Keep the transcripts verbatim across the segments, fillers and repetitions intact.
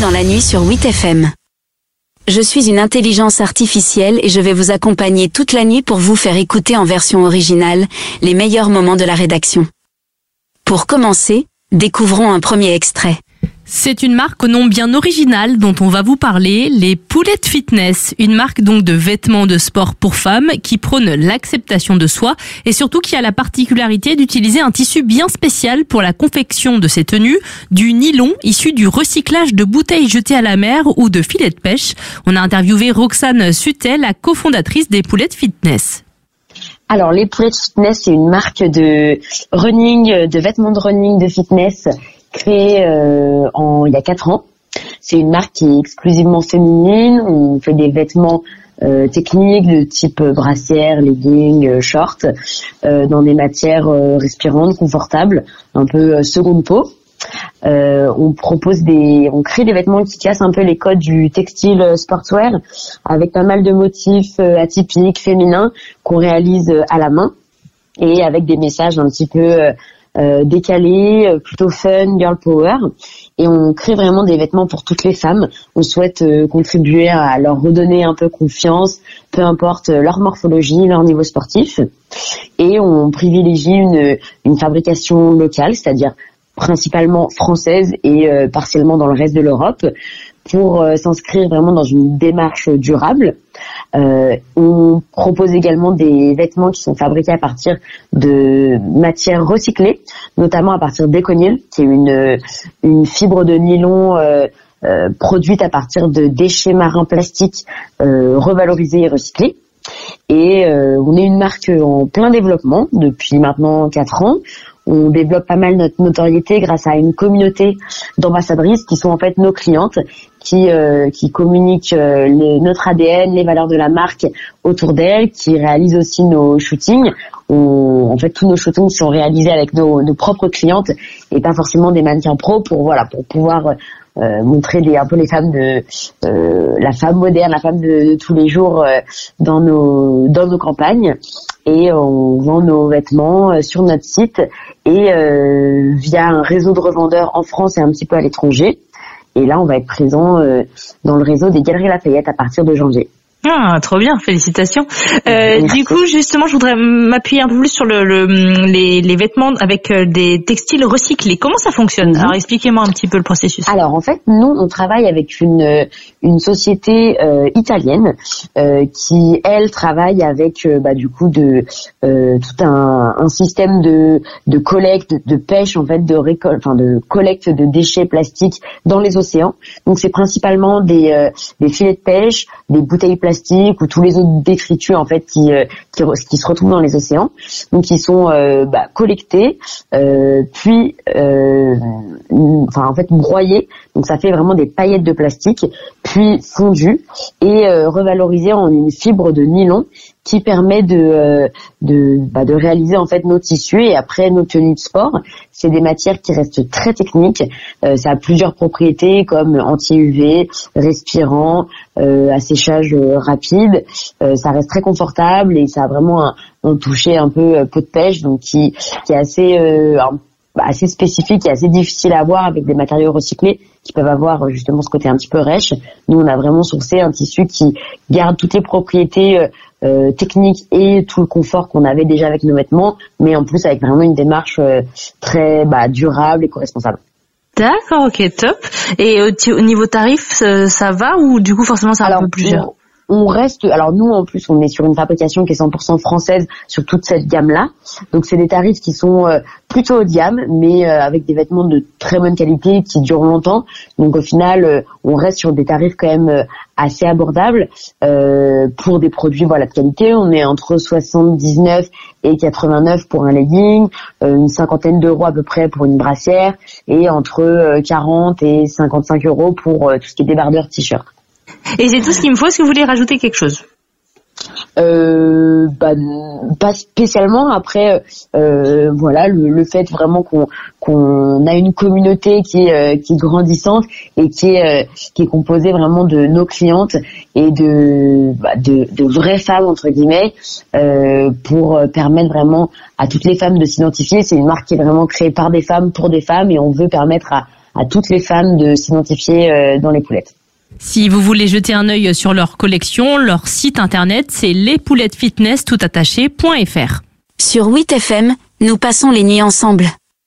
dans la nuit sur huit F M. Je suis une intelligence artificielle et je vais vous accompagner toute la nuit pour vous faire écouter en version originale les meilleurs moments de la rédaction. Pour commencer, découvrons un premier extrait. C'est une marque au nom bien original dont on va vous parler, les Poulettes Fitness, une marque donc de vêtements de sport pour femmes qui prône l'acceptation de soi et surtout qui a la particularité d'utiliser un tissu bien spécial pour la confection de ces tenues, du nylon issu du recyclage de bouteilles jetées à la mer ou de filets de pêche. On a interviewé Roxane Sutet, la cofondatrice des Poulettes Fitness. Alors, les Poulettes Fitness, c'est une marque de running, de vêtements de running, de fitness, créée euh, en il y a quatre ans. C'est une marque qui est exclusivement féminine. On fait des vêtements euh, techniques de type brassière, leggings, euh, shorts, euh, dans des matières euh, respirantes, confortables, un peu euh, seconde peau. Euh, on propose des, on crée des vêtements qui cassent un peu les codes du textile sportswear, avec pas mal de motifs euh, atypiques, féminins, qu'on réalise euh, à la main, et avec des messages un petit peu euh, Euh, décalé, euh, plutôt fun, girl power, et on crée vraiment des vêtements pour toutes les femmes. On souhaite euh, contribuer à leur redonner un peu confiance, peu importe leur morphologie, leur niveau sportif, et on privilégie une, une fabrication locale, c'est-à-dire principalement française et euh, partiellement dans le reste de l'Europe, pour euh, s'inscrire vraiment dans une démarche durable. Euh, on propose également des vêtements qui sont fabriqués à partir de matières recyclées, notamment à partir d'éconil, qui est une, une fibre de nylon euh, euh, produite à partir de déchets marins plastiques euh, revalorisés et recyclés. Et euh, on est une marque en plein développement depuis maintenant quatre ans. On développe pas mal notre notoriété grâce à une communauté d'ambassadrices qui sont en fait nos clientes, qui euh, qui communiquent euh, les, notre A D N, les valeurs de la marque autour d'elles, qui réalisent aussi nos shootings. On, en fait, tous nos shootings sont réalisés avec nos, nos propres clientes et pas forcément des mannequins pro pour voilà pour pouvoir euh, montrer des, un peu les femmes de euh, la femme moderne, la femme de, de tous les jours euh, dans nos dans nos campagnes. Et on vend nos vêtements sur notre site et euh, via un réseau de revendeurs en France et un petit peu à l'étranger. Et là, on va être présent euh, dans le réseau des Galeries Lafayette à partir de janvier. Ah, trop bien, félicitations. Euh, du coup, justement, je voudrais m'appuyer un peu plus sur le, le les, les vêtements avec des textiles recyclés. Comment ça fonctionne? Mm-hmm. Alors, expliquez-moi un petit peu le processus. Alors, en fait, nous, on travaille avec une une société euh, italienne euh, qui, elle, travaille avec euh, bah du coup de euh, tout un, un système de de collecte, de pêche, en fait, de récolte, enfin de collecte de déchets plastiques dans les océans. Donc, c'est principalement des euh, des filets de pêche, des bouteilles plastiques ou tous les autres détritus en fait qui euh, qui, qui se retrouvent dans les océans, donc ils sont euh, bah, collectés euh, puis euh, enfin en fait broyés, donc ça fait vraiment des paillettes de plastique, puis fondus et euh, revalorisés en une fibre de nylon qui permet de euh, de bah, de réaliser en fait nos tissus et après nos tenues de sport. C'est des matières qui restent très techniques. Euh, ça a plusieurs propriétés comme anti-U V, respirant, euh, asséchage euh, rapide. Euh, ça reste très confortable et ça a vraiment un, un toucher un peu euh, peau de pêche, donc qui qui est assez euh, un, assez spécifique et assez difficile à avoir avec des matériaux recyclés qui peuvent avoir justement ce côté un petit peu rêche. Nous, on a vraiment sourcé un tissu qui garde toutes les propriétés euh, euh, techniques et tout le confort qu'on avait déjà avec nos vêtements, mais en plus avec vraiment une démarche euh, très bah, durable et co-responsable. D'accord, ok, top. Et au, au niveau tarif, ça, ça va ou du coup forcément c'est un Alors, peu plus cher? On reste, alors nous en plus on est sur une fabrication qui est cent pour cent française sur toute cette gamme-là, donc c'est des tarifs qui sont euh, plutôt haut de gamme, mais euh, avec des vêtements de très bonne qualité qui durent longtemps. Donc au final, euh, on reste sur des tarifs quand même euh, assez abordables euh, pour des produits voilà de qualité. On est entre soixante-dix-neuf et quatre-vingt-neuf pour un legging, euh, une cinquantaine d'euros à peu près pour une brassière, et entre euh, quarante et cinquante-cinq euros pour euh, tout ce qui est débardeur t-shirt. Et c'est tout ce qu'il me faut. Est-ce que vous voulez rajouter quelque chose? Euh, bah, pas spécialement. Après, euh, voilà, le, le fait vraiment qu'on qu'on a une communauté qui est euh, qui est grandissante et qui est euh, qui est composée vraiment de nos clientes et de bah, de, de vraies femmes entre guillemets, euh, pour permettre vraiment à toutes les femmes de s'identifier. C'est une marque qui est vraiment créée par des femmes pour des femmes et on veut permettre à à toutes les femmes de s'identifier euh, dans les poulettes. Si vous voulez jeter un œil sur leur collection, leur site internet, c'est les poulettes fitness tout attaché point f r. Sur huit F M, nous passons les nuits ensemble.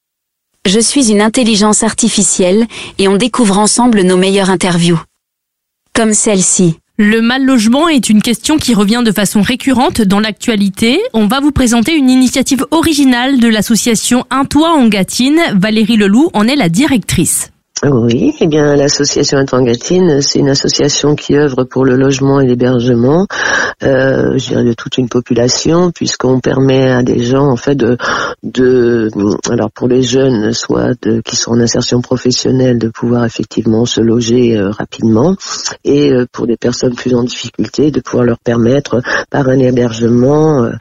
Je suis une intelligence artificielle et on découvre ensemble nos meilleures interviews. Comme celle-ci. Le mal-logement est une question qui revient de façon récurrente dans l'actualité. On va vous présenter une initiative originale de l'association Un Toit en Gâtine. Valérie Leloup en est la directrice. Oui, eh bien l'association Un Toit en Gâtine, c'est une association qui œuvre pour le logement et l'hébergement, euh, je dirais de toute une population, puisqu'on permet à des gens en fait de, de, alors pour les jeunes, soit de, qui sont en insertion professionnelle, de pouvoir effectivement se loger euh, rapidement, et euh, pour des personnes plus en difficulté, de pouvoir leur permettre par un hébergement euh,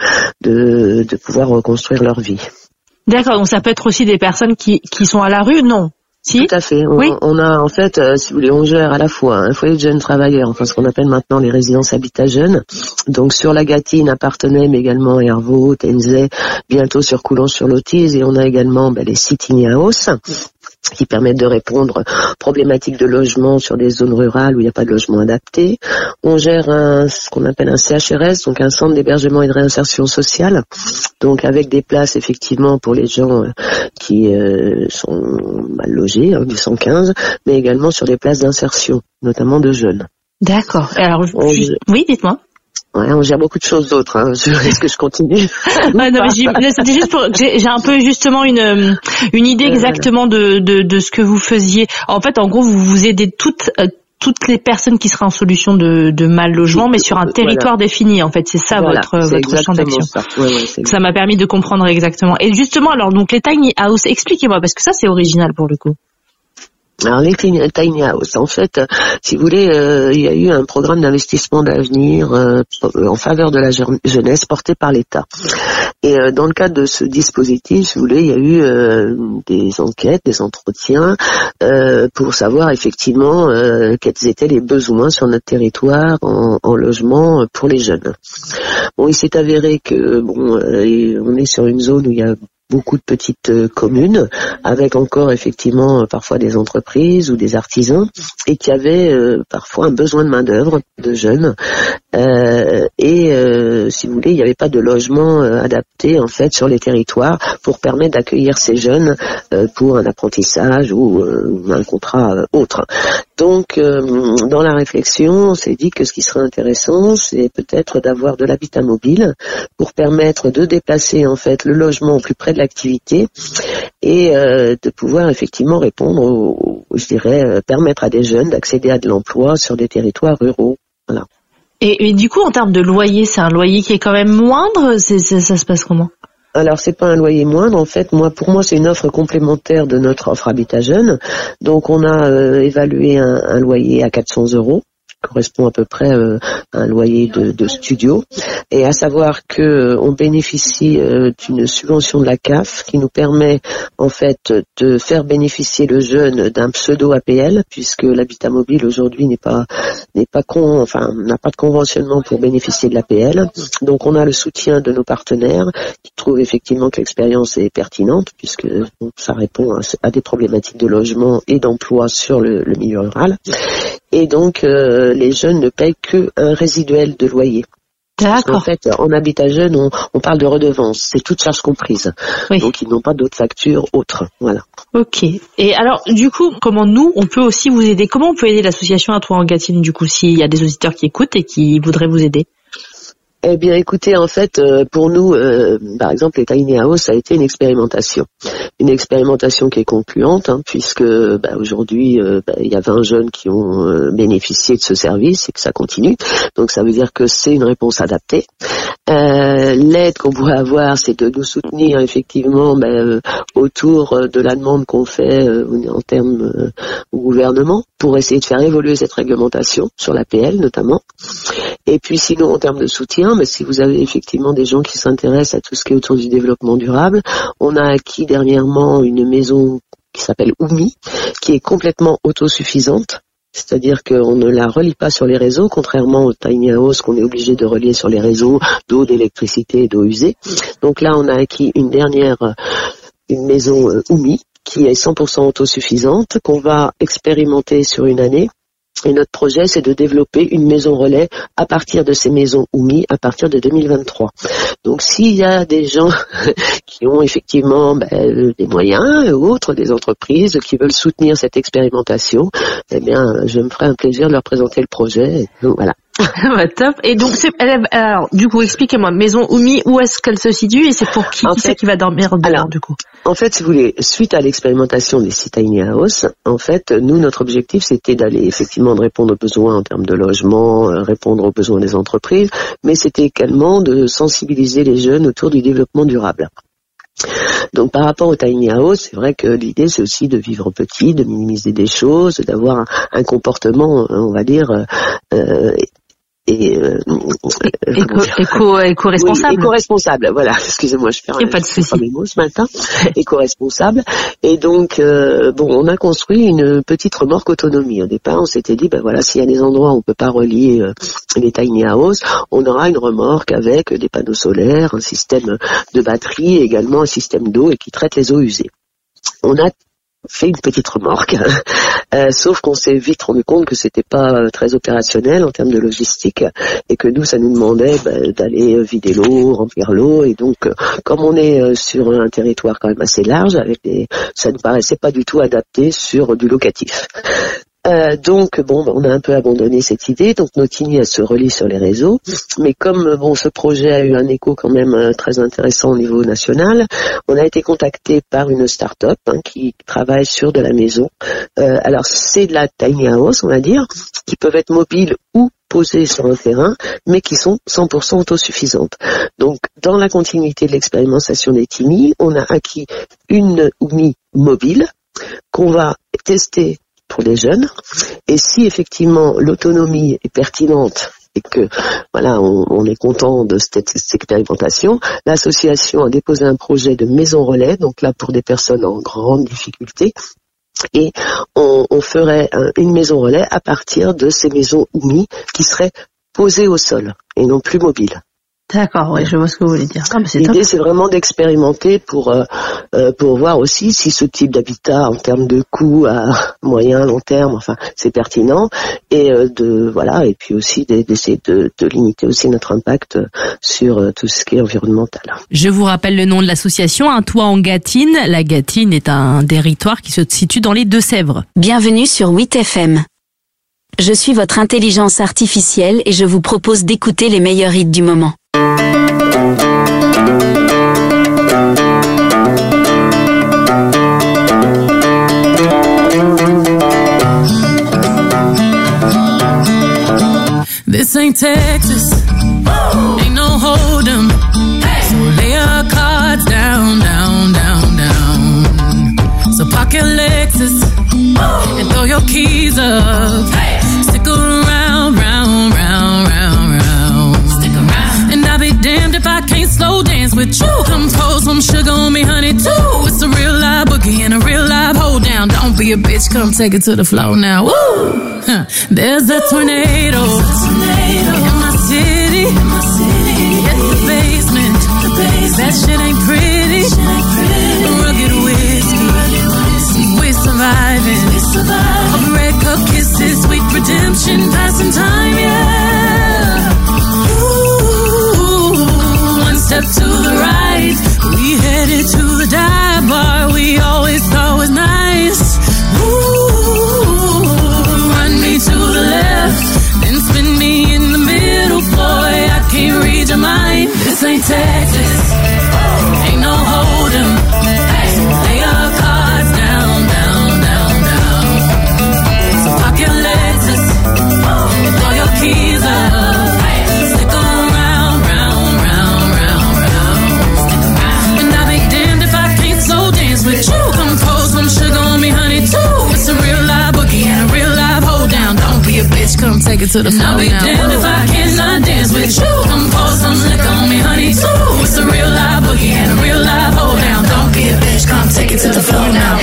de, de pouvoir reconstruire leur vie. D'accord, donc ça peut être aussi des personnes qui, qui sont à la rue, non? Si. Tout à fait. On, oui. on a en fait, euh, si vous voulez, on gère à la fois un foyer de jeunes travailleurs, enfin ce qu'on appelle maintenant les résidences habitat jeunes. Donc sur la Gâtine, à Parthenay, mais également Hervaux, Tenzay, bientôt sur Coulon-sur-Lotise, et on a également ben, les Sitting House, qui permettent de répondre aux problématiques de logement sur des zones rurales où il n'y a pas de logement adapté. On gère un, ce qu'on appelle un C H R S, donc un centre d'hébergement et de réinsertion sociale, donc avec des places effectivement pour les gens qui euh, sont mal logés, hein, du cent quinze, mais également sur des places d'insertion, notamment de jeunes. D'accord. Alors, on, je... oui, dites-moi. Ouais, on gère beaucoup de choses d'autres. Hein. Est-ce que je continue? Ah non, mais c'était juste pour. J'ai, j'ai un peu justement une une idée exactement de de de ce que vous faisiez. En fait, en gros, vous vous aidez toutes euh, toutes les personnes qui seraient en solution de de mal logement, mais sur un territoire voilà. défini. En fait, c'est ça voilà, votre c'est votre champ d'action. Ça, ouais, ouais, ça m'a permis de comprendre exactement. Et justement, alors donc les tiny house, expliquez-moi parce que ça c'est original pour le coup. Alors les tiny house, en fait, si vous voulez, euh, il y a eu un programme d'investissement d'avenir euh, en faveur de la jeunesse porté par l'État. Et euh, dans le cadre de ce dispositif, si vous voulez, il y a eu euh, des enquêtes, des entretiens euh, pour savoir effectivement euh, quels étaient les besoins sur notre territoire en, en logement pour les jeunes. Bon, il s'est avéré que bon, euh, on est sur une zone où il y a beaucoup de petites euh, communes, avec encore effectivement euh, parfois des entreprises ou des artisans, et qui avaient euh, parfois un besoin de main d'œuvre de jeunes. Euh, et euh, si vous voulez, il n'y avait pas de logement euh, adapté en fait sur les territoires pour permettre d'accueillir ces jeunes euh, pour un apprentissage ou euh, un contrat euh, autre. Donc, euh, dans la réflexion, on s'est dit que ce qui serait intéressant, c'est peut-être d'avoir de l'habitat mobile pour permettre de déplacer en fait le logement au plus près de l'activité et euh, de pouvoir effectivement répondre, au, je dirais, euh, permettre à des jeunes d'accéder à de l'emploi sur des territoires ruraux. Voilà. Et, et du coup, en termes de loyer, c'est un loyer qui est quand même moindre. C'est, c'est, ça se passe comment? Alors c'est pas un loyer moindre, en fait. Moi, pour moi, c'est une offre complémentaire de notre offre Habitat Jeune. Donc, on a euh, évalué un, un loyer à quatre cents euros. Correspond à peu près euh, à un loyer de, de studio, et à savoir que euh, on bénéficie euh, d'une subvention de la C A F qui nous permet en fait de faire bénéficier le jeune d'un pseudo A P L, puisque l'habitat mobile aujourd'hui n'est pas n'est pas con, enfin n'a pas de conventionnement pour bénéficier de l'A P L. Donc on a le soutien de nos partenaires qui trouvent effectivement que l'expérience est pertinente, puisque bon, ça répond à, à des problématiques de logement et d'emploi sur le, le milieu rural. Et donc, euh, les jeunes ne payent qu'un résiduel de loyer. D'accord. En fait, en habitat jeune, on, on parle de redevance, c'est toute charge comprise. Oui. Donc, ils n'ont pas d'autres factures autres. Voilà. Ok. Et alors, du coup, comment nous, on peut aussi vous aider? Comment on peut aider l'association Un Toit en Gâtine, du coup, s'il y a des auditeurs qui écoutent et qui voudraient vous aider? Eh bien, écoutez, en fait, euh, pour nous, euh, par exemple, les tiny house, ça a été une expérimentation. Une expérimentation qui est concluante, hein, puisque bah, aujourd'hui, euh, bah, il y a vingt jeunes qui ont euh, bénéficié de ce service et que ça continue. Donc, ça veut dire que c'est une réponse adaptée. Euh, l'aide qu'on pourrait avoir, c'est de nous soutenir effectivement bah, euh, autour de la demande qu'on fait euh, en termes euh, au gouvernement pour essayer de faire évoluer cette réglementation sur l'A P L notamment. Et puis sinon, en termes de soutien, mais si vous avez effectivement des gens qui s'intéressent à tout ce qui est autour du développement durable, on a acquis dernièrement une maison qui s'appelle Oumi, qui est complètement autosuffisante. C'est-à-dire qu'on ne la relie pas sur les réseaux, contrairement au tiny house qu'on est obligé de relier sur les réseaux d'eau, d'électricité et d'eau usée. Donc là, on a acquis une dernière, une maison euh, Oumi, qui est cent pour cent autosuffisante, qu'on va expérimenter sur une année. Et notre projet, c'est de développer une maison relais à partir de ces maisons O M I à partir de deux mille vingt-trois. Donc, s'il y a des gens qui ont effectivement ben, des moyens ou autres, des entreprises qui veulent soutenir cette expérimentation, eh bien, je me ferai un plaisir de leur présenter le projet. Donc, voilà. Bah, top. Et donc, c'est, alors, du coup, expliquez-moi, maison O M I, où est-ce qu'elle se situe et c'est pour qui, qui c'est qui va dormir dedans, alors, du coup? En fait, si vous voulez, suite à l'expérimentation des six tiny house, en fait, nous, notre objectif, c'était d'aller effectivement de répondre aux besoins en termes de logement, euh, répondre aux besoins des entreprises, mais c'était également de sensibiliser les jeunes autour du développement durable. Donc par rapport au tiny house, c'est vrai que l'idée c'est aussi de vivre petit, de minimiser des choses, d'avoir un, un comportement, on va dire, euh, et euh, éco, éco, éco-responsable. Oui, éco-responsable, voilà. Excusez-moi, je fais un pas de souci. Mes mots ce matin. Éco-responsable. Et donc, euh, bon, on a construit une petite remorque autonomie. Au départ, on s'était dit, ben voilà, s'il y a des endroits où on peut pas relier euh, les tiny house, on aura une remorque avec des panneaux solaires, un système de batterie, et également un système d'eau et qui traite les eaux usées. On a fait une petite remorque, euh, sauf qu'on s'est vite rendu compte que c'était pas euh, très opérationnel en termes de logistique et que nous ça nous demandait bah, d'aller vider l'eau, remplir l'eau et donc euh, comme on est euh, sur un territoire quand même assez large, avec des, ça ne paraissait pas du tout adapté sur du locatif. Euh, donc bon, on a un peu abandonné cette idée. Donc Notini elle se relie sur les réseaux, mais comme bon ce projet a eu un écho quand même euh, très intéressant au niveau national, on a été contacté par une start-up hein, qui travaille sur de la maison. Euh, alors c'est de la tiny house, on va dire, qui peuvent être mobiles ou posées sur un terrain, mais qui sont cent pour cent autosuffisantes. Donc dans la continuité de l'expérimentation des Tiny, on a acquis une O M I mobile qu'on va tester pour les jeunes, et si effectivement l'autonomie est pertinente et que voilà on, on est content de cette, cette expérimentation, l'association a déposé un projet de maison relais, donc là pour des personnes en grande difficulté, et on, on ferait un, une maison relais à partir de ces maisons O M I qui seraient posées au sol et non plus mobiles. D'accord, oui, je vois ce que vous voulez dire. Ah, c'est L'idée, top. C'est vraiment d'expérimenter pour euh, euh, pour voir aussi si ce type d'habitat, en termes de coût à moyen, long terme, enfin, c'est pertinent, et euh, de voilà, et puis aussi d'essayer de, de limiter aussi notre impact sur euh, tout ce qui est environnemental. Je vous rappelle le nom de l'association, Un toit en Gâtine. La Gâtine est un territoire qui se situe dans les Deux-Sèvres. Bienvenue sur huit F M. Je suis votre intelligence artificielle et je vous propose d'écouter les meilleurs hits du moment. This ain't Texas, ain't no hold'em. So lay your cards down, down, down, down. So park your Lexus and throw your keys up. Stick around, round, round, round, round. Stick around. And I'll be damned if I can't slow dance with you. Come pour some sugar on me, honey, too. It's a real live boogie and a real live hold down. Don't be a bitch, come take it to the floor now. Woo! Huh. There's a tornado, There's a tornado in my city. In my city. Hit the basement. The basement. That shit ain't pretty. Shit ain't pretty. Rugged whiskey. Rugged whiskey. We're surviving. We're surviving. Of red cup kisses, sweet redemption, passing time, yeah. Ooh, one step to the right, we headed to the dive bar we always thought was nice. Ooh, run me to the left, then spin me in the middle, boy, I can't read your mind. This ain't Texas, ain't no hold'em. Lay your cards down, down, down, down. So park your Lexus, throw your keys up. Stick around, round, round, round, round. And I'll be damned if I can't slow dance with you. Come pour some sugar on me, honey, too. It's a real live boogie and a real live hold down. Don't be a bitch, come take it to the floor now. I'll be damned if I cannot dance with you. Come pour some liquor on me, honey, too. It's a real live boogie and a real live hold down. Don't be a bitch, come take it to the floor now.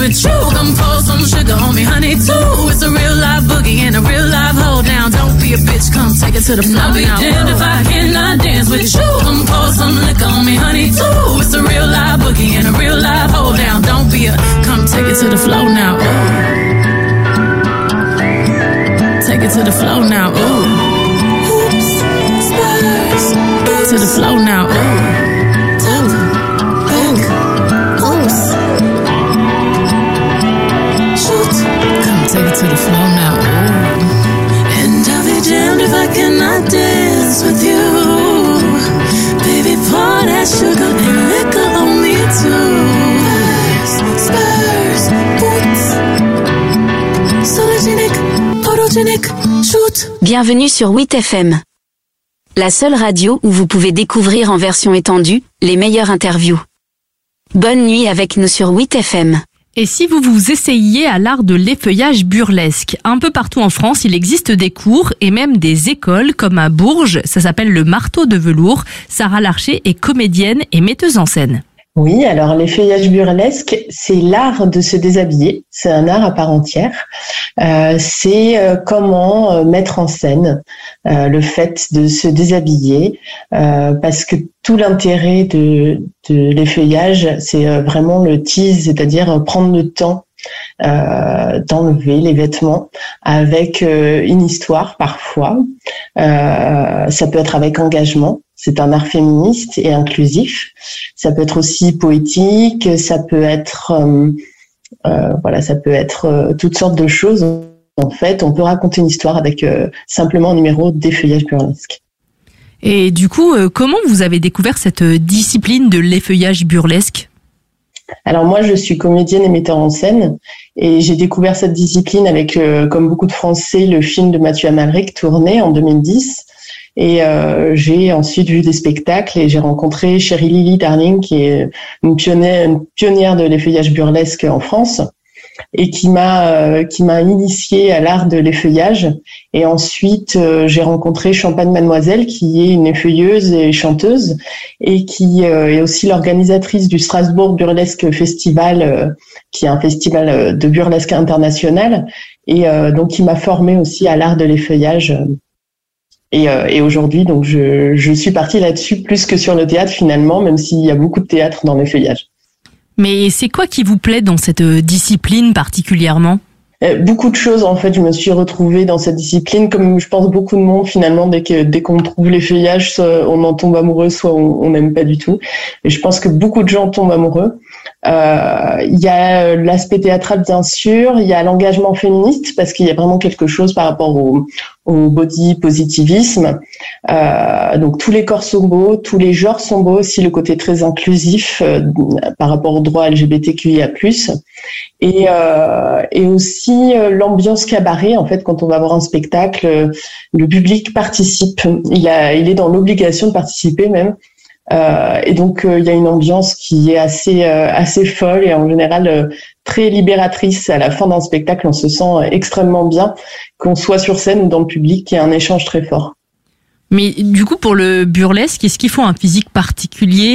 with you. Come pour some sugar on me, honey, too. It's a real live boogie and a real live hold down. Don't be a bitch, come take it to the floor. I'll be damned if I cannot dance with you. Come pour some liquor on me, honey, too. It's a real live boogie and a real live hold down. Don't be a, come take it to the floor now. Ooh. Take it to the floor now. Ooh. Oops, spurs. To the floor now. Ooh. Take it to the floor now. Ooh. And I'll be damned if I cannot dance with you. Baby, pour that sugar and liquor on me too. Spurs, boots, sologenic, photogenic, shoot. Bienvenue sur huit F M. La seule radio où vous pouvez découvrir en version étendue les meilleures interviews. Bonne nuit avec nous sur huit F M. Et si vous vous essayiez à l'art de l'effeuillage burlesque, un peu partout en France, il existe des cours et même des écoles comme à Bourges, ça s'appelle le Marteau de Velours. Sarah Larcher est comédienne et metteuse en scène. Oui, alors l'effeuillage burlesque, c'est l'art de se déshabiller, c'est un art à part entière. Euh, c'est euh, comment euh, mettre en scène euh, le fait de se déshabiller, euh, parce que tout l'intérêt de, de l'effeuillage, c'est euh, vraiment le tease, c'est-à-dire euh, prendre le temps euh, d'enlever les vêtements avec euh, une histoire parfois. Euh, ça peut être avec engagement. C'est un art féministe et inclusif. Ça peut être aussi poétique, ça peut être, euh, euh, voilà, ça peut être euh, toutes sortes de choses. En fait, on peut raconter une histoire avec euh, simplement un numéro d'effeuillage burlesque. Et du coup, euh, comment vous avez découvert cette discipline de l'effeuillage burlesque ? Alors moi, je suis comédienne et metteur en scène et j'ai découvert cette discipline avec, euh, comme beaucoup de Français, le film de Mathieu Amalric tourné en deux mille dix. Et euh, j'ai ensuite vu des spectacles et j'ai rencontré Chérie Lily Darling, qui est une pionnière, une pionnière de l'effeuillage burlesque en France et qui m'a euh, qui m'a initiée à l'art de l'effeuillage. Et ensuite, euh, j'ai rencontré Champagne Mademoiselle, qui est une effeuilleuse et chanteuse et qui euh, est aussi l'organisatrice du Strasbourg Burlesque Festival, euh, qui est un festival de burlesque international et euh, donc qui m'a formée aussi à l'art de l'effeuillage. Et, euh, et aujourd'hui, donc, je, je suis partie là-dessus plus que sur le théâtre finalement, même s'il y a beaucoup de théâtre dans l'effeuillage. Mais c'est quoi qui vous plaît dans cette discipline particulièrement ? euh, Beaucoup de choses, en fait. Je me suis retrouvée dans cette discipline, comme je pense beaucoup de monde finalement. Dès que dès qu'on trouve l'effeuillage, soit on en tombe amoureux, soit on n'aime pas du tout. Et je pense que beaucoup de gens tombent amoureux. Euh, il y a l'aspect théâtral bien sûr, il y a l'engagement féministe parce qu'il y a vraiment quelque chose par rapport au, au body positivisme. Euh, donc tous les corps sont beaux, tous les genres sont beaux, aussi le côté très inclusif euh, par rapport au droit L G B T Q I A plus, et euh, et aussi euh, l'ambiance cabaret. En fait, quand on va voir un spectacle, euh, le public participe, il a il est dans l'obligation de participer même. Euh, et donc il euh, y a une ambiance qui est assez euh, assez folle et en général euh, très libératrice. À la fin d'un spectacle, on se sent euh, extrêmement bien, qu'on soit sur scène ou dans le public. Il y a un échange très fort. Mais du coup, pour le burlesque, est-ce qu'il faut un physique particulier ?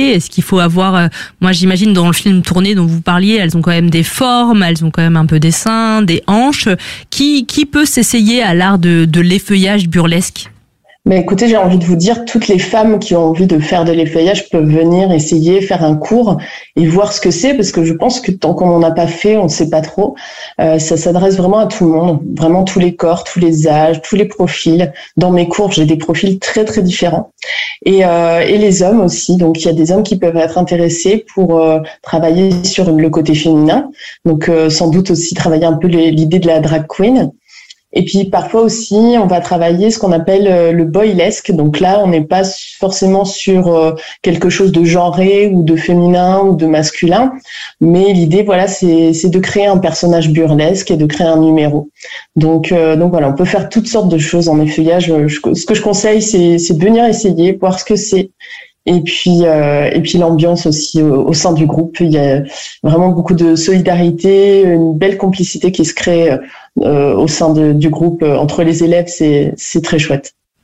Est-ce qu'il faut avoir... Euh, moi, j'imagine dans le film tourné dont vous parliez, elles ont quand même des formes, elles ont quand même un peu des seins, des hanches. Qui qui peut s'essayer à l'art de, de l'effeuillage burlesque ? Mais écoutez, j'ai envie de vous dire, toutes les femmes qui ont envie de faire de l'effeuillage peuvent venir essayer, faire un cours et voir ce que c'est, parce que je pense que tant qu'on n'en a pas fait, on ne sait pas trop. Euh, ça s'adresse vraiment à tout le monde, vraiment tous les corps, tous les âges, tous les profils. Dans mes cours, j'ai des profils très très différents. Et, euh, et les hommes aussi. Donc il y a des hommes qui peuvent être intéressés pour euh, travailler sur le côté féminin. Donc euh, sans doute aussi travailler un peu les, l'idée de la drag queen. Et puis parfois aussi, on va travailler ce qu'on appelle le boylesque. Donc là, on n'est pas forcément sur quelque chose de genré ou de féminin ou de masculin, mais l'idée, voilà, c'est, c'est de créer un personnage burlesque et de créer un numéro. Donc, euh, donc voilà, on peut faire toutes sortes de choses en effeuillage. Je, ce que je conseille, c'est, c'est de venir essayer, voir ce que c'est. Et puis, euh, et puis l'ambiance aussi au, au sein du groupe. Il y a vraiment beaucoup de solidarité, une belle complicité qui se crée euh, au sein de, du groupe euh, entre les élèves. C'est, c'est très chouette.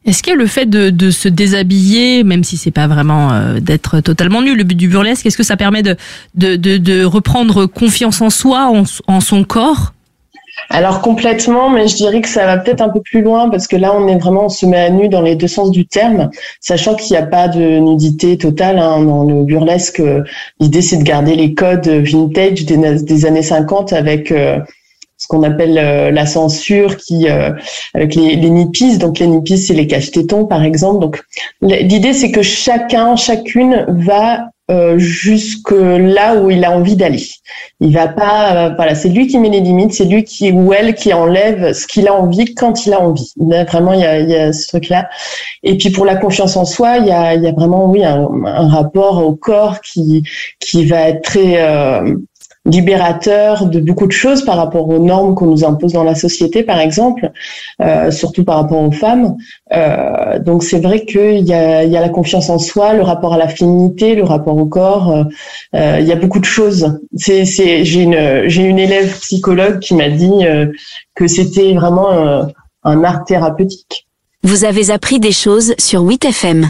Est-ce que le fait de, de se déshabiller, même si c'est pas vraiment euh, d'être totalement nu, le but du burlesque, est-ce que ça permet de, de, de, de reprendre confiance en soi, en, en son corps ? Alors complètement, mais je dirais que ça va peut-être un peu plus loin parce que là, on est vraiment, on se met à nu dans les deux sens du terme, sachant qu'il n'y a pas de nudité totale hein, dans le burlesque. L'idée, c'est de garder les codes vintage des, des années cinquante avec euh, ce qu'on appelle euh, la censure, qui euh, avec les, les nippies. Donc les nippies, c'est les cache-tétons, par exemple. Donc l'idée, c'est que chacun, chacune va Euh, jusque là où il a envie d'aller. Il va pas, euh, voilà, c'est lui qui met les limites, c'est lui qui ou elle qui enlève ce qu'il a envie quand il a envie. Là, vraiment, il y a, il y a ce truc-là. Et puis pour la confiance en soi, il y a, il y a vraiment, oui, un, un rapport au corps qui qui va être très euh, libérateur de beaucoup de choses par rapport aux normes qu'on nous impose dans la société, par exemple, euh, surtout par rapport aux femmes. Euh, donc c'est vrai qu'il y a, il y a la confiance en soi, le rapport à la féminité, le rapport au corps. Euh, il y a beaucoup de choses. C'est, c'est, j'ai une, j'ai une élève psychologue qui m'a dit euh, que c'était vraiment euh, un art thérapeutique. Vous avez appris des choses sur huit F M.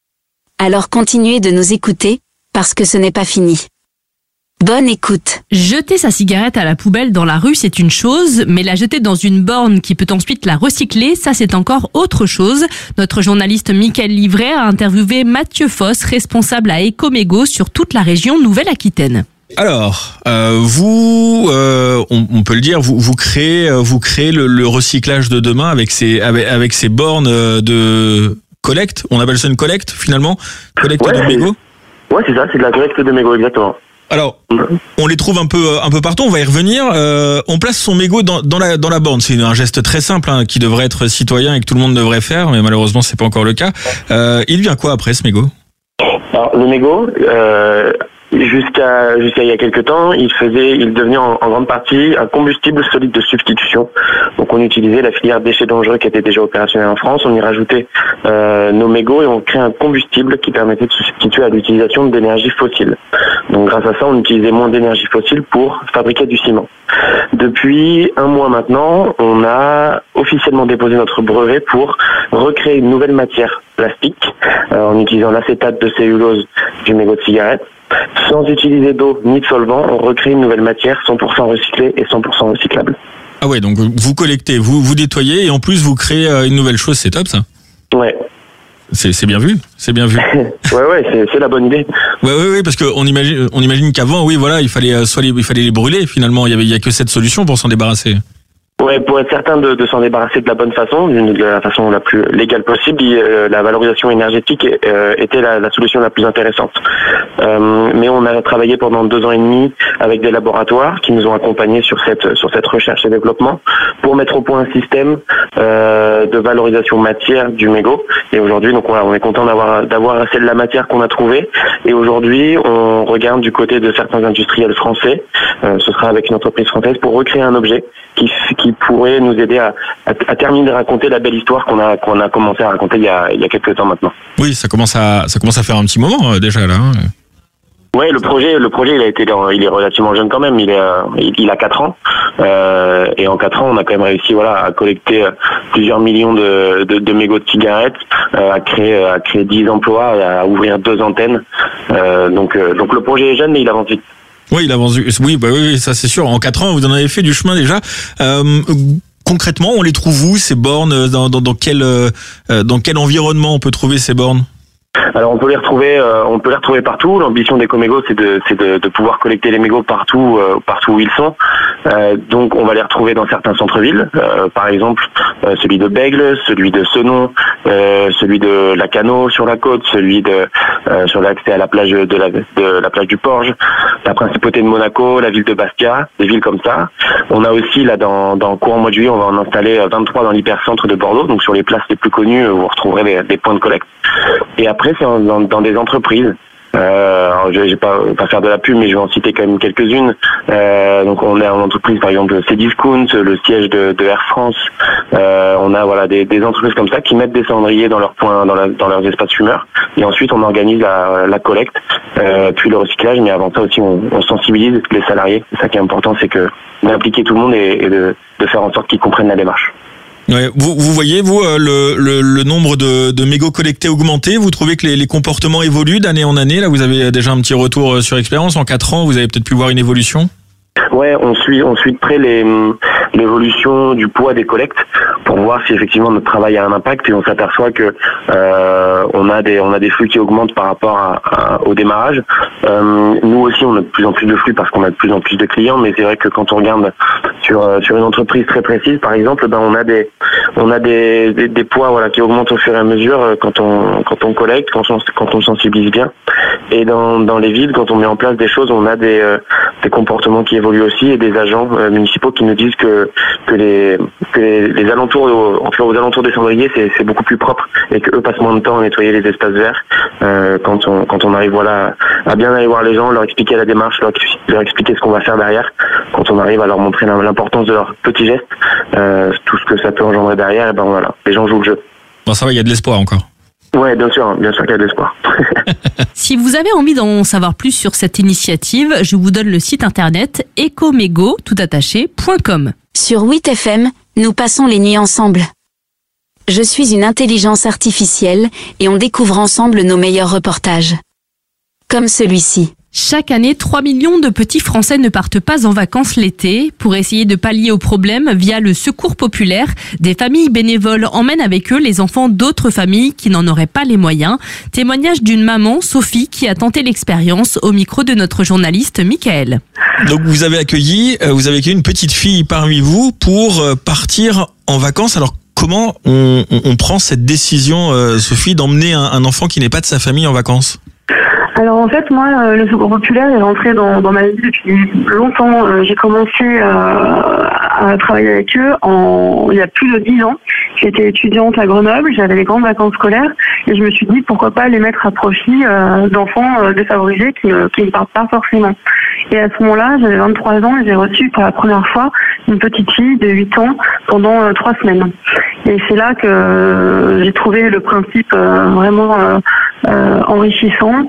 Alors continuez de nous écouter, parce que ce n'est pas fini. Bonne écoute. Jeter sa cigarette à la poubelle dans la rue, c'est une chose, mais la jeter dans une borne qui peut ensuite la recycler, ça c'est encore autre chose. Notre journaliste Mickaël Livret a interviewé Mathieu Foss, responsable à Ecomégo sur toute la région Nouvelle-Aquitaine. Alors, euh, vous, euh, on, on peut le dire, vous, vous créez, vous créez le, le recyclage de demain avec ces, avec, avec ces bornes de collecte. On appelle ça une collecte finalement, collecte ouais, de mégots. Ouais, c'est ça, c'est de la collecte de mégots, exactement. Alors, on les trouve un peu un peu partout, on va y revenir. Euh, on place son mégot dans, dans la dans la borne. C'est un geste très simple hein, qui devrait être citoyen et que tout le monde devrait faire, mais malheureusement c'est pas encore le cas. Euh, il vient quoi après ce mégot ? Alors le mégot, euh, jusqu'à jusqu'à il y a quelques temps, il faisait, il devenait en, en grande partie un combustible solide de substitution. Donc on utilisait la filière déchets dangereux qui était déjà opérationnelle en France, on y rajoutait euh, nos mégots et on crée un combustible qui permettait de se substituer à l'utilisation d'énergie fossile. Donc grâce à ça, on utilisait moins d'énergie fossile pour fabriquer du ciment. Depuis un mois maintenant, on a officiellement déposé notre brevet pour recréer une nouvelle matière plastique euh, en utilisant l'acétate de cellulose du mégot de cigarette. Sans utiliser d'eau ni de solvant, on recrée une nouvelle matière cent pour cent recyclée et cent pour cent recyclable. Ah ouais, donc vous collectez, vous vous nettoyez et en plus vous créez une nouvelle chose, c'est top ça. Ouais. C'est, c'est bien vu, c'est bien vu. ouais, ouais, c'est, c'est la bonne idée. Ouais, ouais, ouais, parce que on imagine, on imagine qu'avant, oui, voilà, il fallait soit les, il fallait les brûler. Finalement, il y avait, il y a que cette solution pour s'en débarrasser. Ouais, pour être certain de, de s'en débarrasser de la bonne façon, de la façon la plus légale possible, euh, la valorisation énergétique euh, était la, la solution la plus intéressante. Euh, mais on a travaillé pendant deux ans et demi avec des laboratoires qui nous ont accompagnés sur cette sur cette recherche et développement pour mettre au point un système euh, de valorisation matière du mégot. Et aujourd'hui, donc voilà, on est content d'avoir d'avoir celle de la matière qu'on a trouvée. Et aujourd'hui, on regarde du côté de certains industriels français. Euh, ce sera avec une entreprise française pour recréer un objet qui qui pourrait nous aider à, à, à terminer de raconter la belle histoire qu'on a qu'on a commencé à raconter il y a il y a quelques temps maintenant. Oui, ça commence à ça commence à faire un petit moment euh, déjà là. Hein. Ouais, le projet, le projet, il a été, il est relativement jeune quand même. Il est, il, il a quatre ans, euh, et en quatre ans, on a quand même réussi, voilà, à collecter plusieurs millions de, de, de mégots de cigarettes, euh, à créer, à créer dix emplois, à ouvrir deux antennes. Euh, donc, euh, donc le projet est jeune, mais il avance vite. Oui, il avance. Oui, bah oui, ça c'est sûr. En quatre ans, vous en avez fait du chemin déjà. Euh, concrètement, on les trouve où ces bornes ? Dans, dans, dans quel, euh, dans quel environnement on peut trouver ces bornes ? Alors on peut les retrouver, euh, on peut les retrouver partout. L'ambition d'Ecomégo, c'est de, c'est de, de pouvoir collecter les mégots partout, euh, partout où ils sont. Euh, donc on va les retrouver dans certains centres-villes, euh, par exemple euh, celui de Bègles, celui de Senon, euh, celui de Lacanau sur la côte, celui de euh, sur l'accès à la plage de la de la plage du Porge, la principauté de Monaco, la ville de Bastia, des villes comme ça. On a aussi là dans dans courant mois de juillet, on va en installer vingt-trois dans l'hypercentre de Bordeaux, donc sur les places les plus connues où vous retrouverez des, des points de collecte. Et après c'est dans, dans des entreprises. Euh, alors je vais pas, pas faire de la pub, mais je vais en citer quand même quelques-unes. Euh, donc on a en entreprise par exemple Cdiscount, le siège de, de Air France. Euh, on a voilà des, des entreprises comme ça qui mettent des cendriers dans leurs points, dans, la, dans leurs espaces fumeurs. Et ensuite on organise la, la collecte, euh, puis le recyclage. Mais avant ça aussi on, on sensibilise les salariés. C'est ça qui est important, c'est que d'impliquer tout le monde et, et de, de faire en sorte qu'ils comprennent la démarche. Ouais, vous, vous voyez, vous, le, le, le nombre de, de mégots collectés augmenter. Vous trouvez que les, les comportements évoluent d'année en année? Là, vous avez déjà un petit retour sur expérience. En quatre ans, vous avez peut-être pu voir une évolution? Ouais, on suit, on suit de près les, l'évolution du poids des collectes pour voir si effectivement notre travail a un impact, et on s'aperçoit que euh, on a des, on a des flux qui augmentent par rapport à, à, au démarrage. Euh, nous aussi, on a de plus en plus de flux parce qu'on a de plus en plus de clients, mais c'est vrai que quand on regarde sur sur une entreprise très précise, par exemple, ben on a des, on a des, des, des poids voilà qui augmentent au fur et à mesure quand on quand on collecte, quand on quand on sensibilise bien. Et dans dans les villes, quand on met en place des choses, on a des euh, des comportements qui évoluent aussi, et des agents euh, municipaux qui nous disent que que les que les, les alentours enfin aux alentours des cendriers c'est c'est beaucoup plus propre, et que eux passent moins de temps à nettoyer les espaces verts euh, quand on quand on arrive voilà à bien aller voir les gens, leur expliquer la démarche, leur, leur expliquer ce qu'on va faire derrière, quand on arrive à leur montrer l'importance de leurs petits gestes, euh, tout ce que ça peut engendrer derrière, et ben voilà, les gens jouent le jeu. Bon, ça va, il y a de l'espoir encore. Ouais, bien sûr, bien sûr qu'il y a de l'espoir. Si vous avez envie d'en savoir plus sur cette initiative, je vous donne le site internet ecomego tout attaché point com. Sur huit F M, nous passons les nuits ensemble. Je suis une intelligence artificielle et on découvre ensemble nos meilleurs reportages. Comme celui-ci. Chaque année, trois millions de petits Français ne partent pas en vacances l'été. Pour essayer de pallier au problème, via le Secours populaire, des familles bénévoles emmènent avec eux les enfants d'autres familles qui n'en auraient pas les moyens. Témoignage d'une maman, Sophie, qui a tenté l'expérience au micro de notre journaliste Michael. Donc vous avez accueilli, vous avez accueilli une petite fille parmi vous pour partir en vacances. Alors comment on, on, on prend cette décision, euh, Sophie, d'emmener un, un enfant qui n'est pas de sa famille en vacances? Alors en fait, moi, le Secours populaire est rentré dans, dans ma vie depuis longtemps. Euh, j'ai commencé euh, à travailler avec eux en, il y a plus de dix ans. J'étais étudiante à Grenoble, j'avais les grandes vacances scolaires et je me suis dit pourquoi pas les mettre à profit euh, d'enfants euh, défavorisés qui, euh, qui ne partent pas forcément. Et à ce moment-là, j'avais vingt-trois ans et j'ai reçu pour la première fois une petite fille de huit ans pendant euh, trois semaines. Et c'est là que euh, j'ai trouvé le principe euh, vraiment euh, euh, enrichissant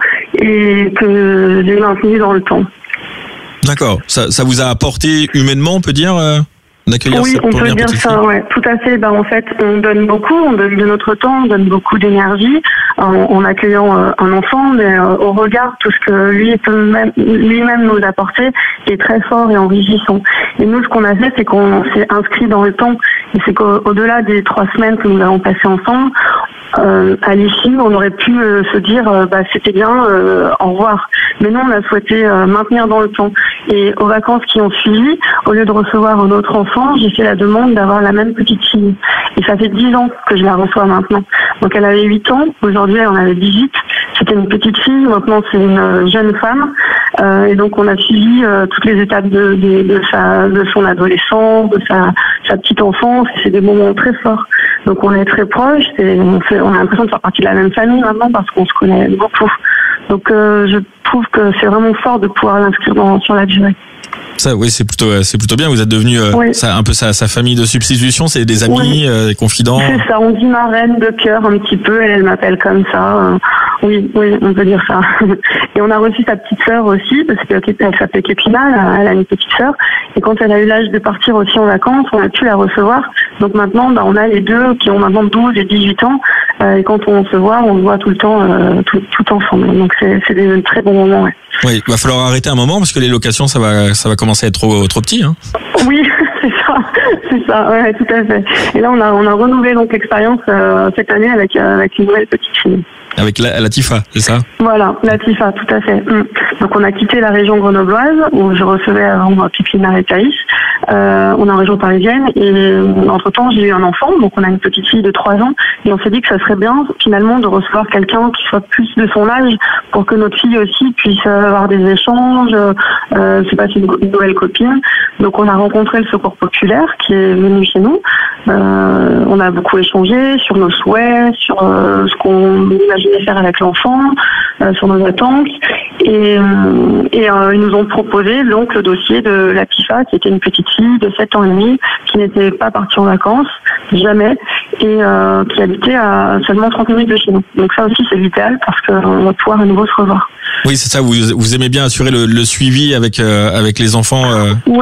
et que j'ai maintenu dans le temps. D'accord. Ça, ça vous a apporté humainement, on peut dire, euh, d'accueillir oui, cette on première peut dire petite ça, fille? ouais, tout à fait. Ben, en fait, on donne beaucoup, on donne de notre temps, on donne beaucoup d'énergie en, en accueillant euh, un enfant, mais euh, au regard tout ce que lui peut même, lui-même nous apporter est très fort et enrichissant. Et nous, ce qu'on a fait, c'est qu'on s'est inscrit dans le temps. Et c'est qu'au-delà des trois semaines que nous avons passées ensemble, Euh, à l'issue, on aurait pu euh, se dire euh, bah c'était bien, euh, au revoir. Mais non, on a souhaité euh, maintenir dans le temps. Et aux vacances qui ont suivi, au lieu de recevoir un autre enfant, j'ai fait la demande d'avoir la même petite fille. Et ça fait dix ans que je la reçois maintenant. Donc elle avait huit ans, aujourd'hui elle en avait dix-huit. C'était une petite fille, maintenant c'est une jeune femme. Euh, et donc on a suivi euh, toutes les étapes de, de, de, sa, de son adolescence, de sa, sa petite enfance. Et c'est des moments très forts. Donc on est très proches. Et on, fait, on a l'impression de faire partie de la même famille maintenant parce qu'on se connaît beaucoup. Donc euh, je trouve que c'est vraiment fort de pouvoir l'inscrire dans, sur la durée. Ça, oui, c'est plutôt, c'est plutôt bien. Vous êtes devenu euh, oui. ça, un peu sa, sa famille de substitution. C'est des amis, oui. euh, des confidents. C'est ça. On dit ma reine de cœur un petit peu. Elle, elle m'appelle comme ça. Euh, oui, oui, on peut dire ça. Et on a reçu sa petite sœur aussi parce qu'elle s'appelle Kepina. Elle a une petite sœur. Et quand elle a eu l'âge de partir aussi en vacances, on a pu la recevoir. Donc maintenant, bah, on a les deux qui ont maintenant douze et dix-huit ans. Euh, et quand on se voit, on se voit tout le temps, euh, tout, tout ensemble. Donc c'est, c'est des très bons moments. Ouais. Oui, il va falloir arrêter un moment parce que les locations, ça va, ça va commencer à être trop, trop petit. Hein. Oui, c'est ça, c'est ça, ouais, tout à fait. Et là, on a, on a renouvelé donc l'expérience euh, cette année avec, euh, avec une nouvelle petite fille. Avec la, Latifa, c'est ça? Voilà, Latifa, tout à fait. Mmh. Donc on a quitté la région grenobloise où je recevais avant Pipina et Thaïs. Euh, on est en région parisienne et entre-temps j'ai eu un enfant, donc on a une petite fille de trois ans et on s'est dit que ça serait bien finalement de recevoir quelqu'un qui soit plus de son âge pour que notre fille aussi puisse avoir des échanges, euh, se passer une, une nouvelle copine. Donc on a rencontré le Secours populaire qui est venu chez nous. Euh, on a beaucoup échangé sur nos souhaits, sur euh, ce qu'on imaginait faire avec l'enfant, euh, sur nos attentes. Et, euh, et euh, ils nous ont proposé donc le dossier de Latifa, qui était une petite fille de sept ans et demi, qui n'était pas partie en vacances, jamais, et euh, qui habitait à seulement trente minutes de chez nous. Donc ça aussi c'est vital parce qu'on va pouvoir à nouveau se revoir. Oui, c'est ça, vous, vous aimez bien assurer le, le suivi avec, euh, avec les enfants euh... Ouais.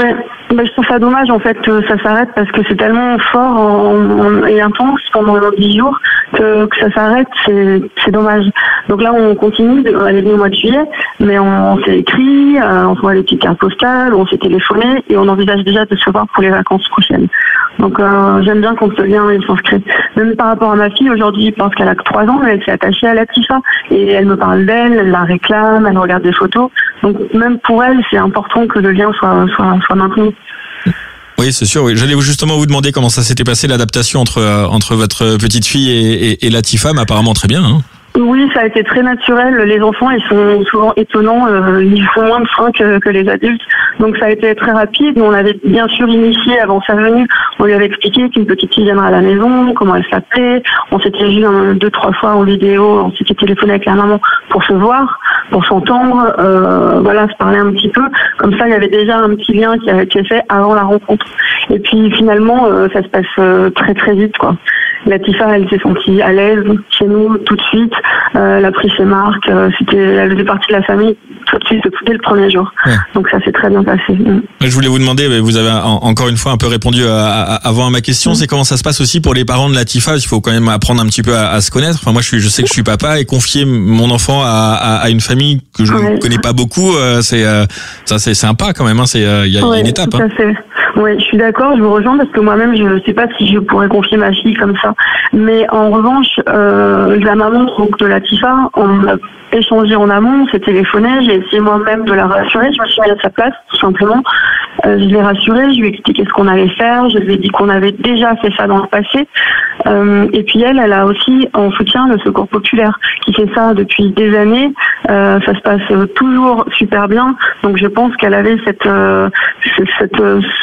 Ben, je trouve ça dommage en fait que ça s'arrête parce que c'est tellement fort en, en, et intense pendant dix jours que, que ça s'arrête, c'est, c'est dommage. Donc là on continue, elle est venue au mois de juillet, mais on, on s'est écrit, euh, on se voit les petites cartes postales, on s'est téléphoné et on envisage déjà de se voir pour les vacances prochaines. Donc euh, j'aime bien qu'on se vienne et s'inscrit. Même par rapport à ma fille, aujourd'hui, parce qu'elle a que trois ans, mais elle s'est attachée à Latifa et elle me parle d'elle, elle la réclame, elle regarde des photos. Donc même pour elle, c'est important que le lien soit, soit, soit maintenu. Oui, c'est sûr. Oui. J'allais justement vous demander comment ça s'était passé l'adaptation entre euh, entre votre petite fille et, et, et Latifa, mais apparemment très bien. Hein. Oui, ça a été très naturel. Les enfants, ils sont souvent étonnants. Euh, ils font moins de freins que, que les adultes. Donc ça a été très rapide. On avait bien sûr initié avant sa venue. On lui avait expliqué qu'une petite fille viendra à la maison, comment elle s'appelait. On s'était vu un, deux, trois fois en vidéo. On s'était téléphoné avec la maman pour se voir, pour s'entendre. Euh, voilà, se parler un petit peu. Comme ça, il y avait déjà un petit lien qui a été fait avant la rencontre. Et puis finalement, euh, ça se passe euh, très très vite, quoi. Latifa, elle s'est sentie à l'aise chez nous tout de suite. Euh, elle a pris ses marques. Euh, c'était, elle faisait partie de la famille tout de suite, dès le premier jour. Ouais. Donc ça s'est très bien passé. Mm. Je voulais vous demander, vous avez en, encore une fois un peu répondu à, à, avant à ma question, mm. c'est comment ça se passe aussi pour les parents de Latifa. Il faut quand même apprendre un petit peu à, à se connaître. Enfin, moi, je suis, je sais que je suis papa et confier mon enfant à, à, à une famille que je ne ouais. connais pas beaucoup, euh, c'est euh, ça, c'est sympa quand même. Hein, c'est, il euh, y a ouais, une étape. Hein. Oui, je suis d'accord, je vous rejoins parce que moi-même, je ne sais pas si je pourrais confier ma fille comme ça. Mais en revanche, euh, la maman donc, de Latifa, on a échangé en amont, on s'est téléphoné, j'ai essayé moi-même de la rassurer, je me suis mis à sa place, tout simplement. Euh, je l'ai rassurée, je lui ai expliqué ce qu'on allait faire, je lui ai dit qu'on avait déjà fait ça dans le passé. Euh, et puis elle, elle a aussi en soutien le Secours populaire, qui fait ça depuis des années. Euh, ça se passe toujours super bien, donc je pense qu'elle avait cette, euh, cette,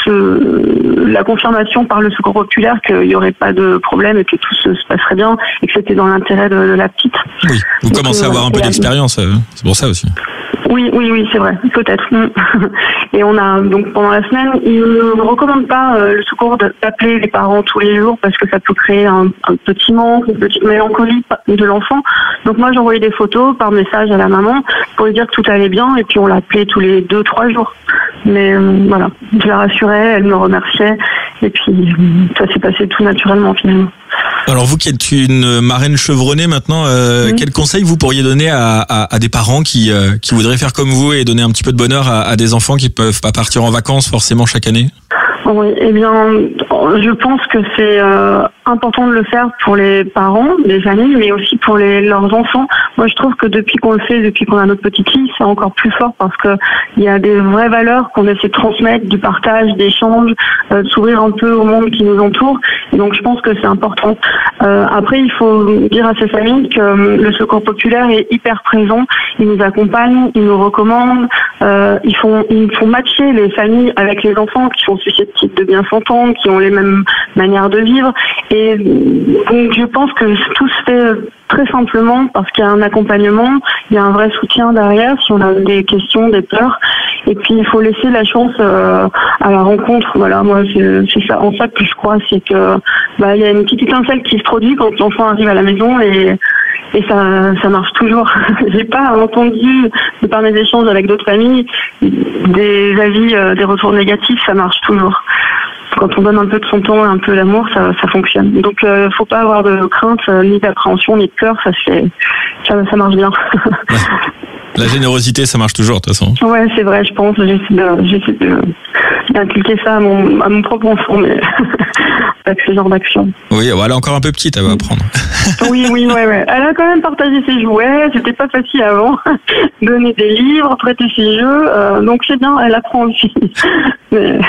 ce, la confirmation par le Secours populaire qu'il n'y aurait pas de problème et que tout se, se passerait bien et que c'était dans l'intérêt de, de la petite. Oui, vous donc, commencez euh, à avoir un peu d'expérience, euh, c'est pour ça aussi. Oui, oui, oui, c'est vrai, peut-être. Et on a donc pendant la semaine, ils ne recommandent pas euh, le secours d'appeler les parents tous les jours parce que ça peut créer un, un petit manque, une petite mélancolie de l'enfant. Donc moi, j'envoyais des photos par message à la maman pour lui dire que tout allait bien et puis on l'appelait tous les deux, trois jours. Mais euh, voilà, je la rassurais, elle me remerciait et puis ça s'est passé tout naturellement finalement. Alors vous qui êtes une marraine chevronnée maintenant, euh, mmh. quel conseil vous pourriez donner à, à, à des parents qui, euh, qui voudraient faire comme vous et donner un petit peu de bonheur à, à des enfants qui peuvent pas partir en vacances forcément chaque année ? Oui, eh bien, je pense que c'est euh, important de le faire pour les parents, les familles, mais aussi pour les, leurs enfants. Moi, je trouve que depuis qu'on le fait, depuis qu'on a notre petite fille, c'est encore plus fort parce que il y a des vraies valeurs qu'on essaie de transmettre, du partage, d'échange, euh, de s'ouvrir un peu au monde qui nous entoure. Et donc, je pense que c'est important. Euh, après, il faut dire à ces familles que euh, le Secours populaire est hyper présent. Ils nous accompagnent, ils nous recommandent, euh, ils font, ils font matcher les familles avec les enfants qui sont susceptibles de bien s'entendre, qui ont les mêmes manières de vivre. Et donc je pense que tout se fait très simplement parce qu'il y a un accompagnement, il y a un vrai soutien derrière si on a des questions, des peurs. Et puis il faut laisser la chance euh, à la rencontre. Voilà, moi c'est, c'est ça en ça que je crois, c'est que bah il y a une petite étincelle qui se produit quand l'enfant arrive à la maison et Et ça, ça marche toujours. J'ai pas entendu, de par mes échanges avec d'autres familles, des avis, euh, des retours négatifs, ça marche toujours. Quand on donne un peu de son temps et un peu d'amour, ça, ça fonctionne. Donc, euh, faut pas avoir de crainte, euh, ni d'appréhension, ni de peur, ça se fait, ça, ça marche bien. La générosité, ça marche toujours, de toute façon. Ouais, c'est vrai, je pense. J'essaie de, j'essaie de, d'inculquer ça à mon, à mon propre enfant, mais avec ce genre d'action. Oui, elle est encore un peu petite, elle va apprendre. Oui, oui, ouais, ouais. Elle a quand même partagé ses jouets, c'était pas facile avant. Donner des livres, prêter ses jeux, euh, donc c'est bien, elle apprend aussi. Mais...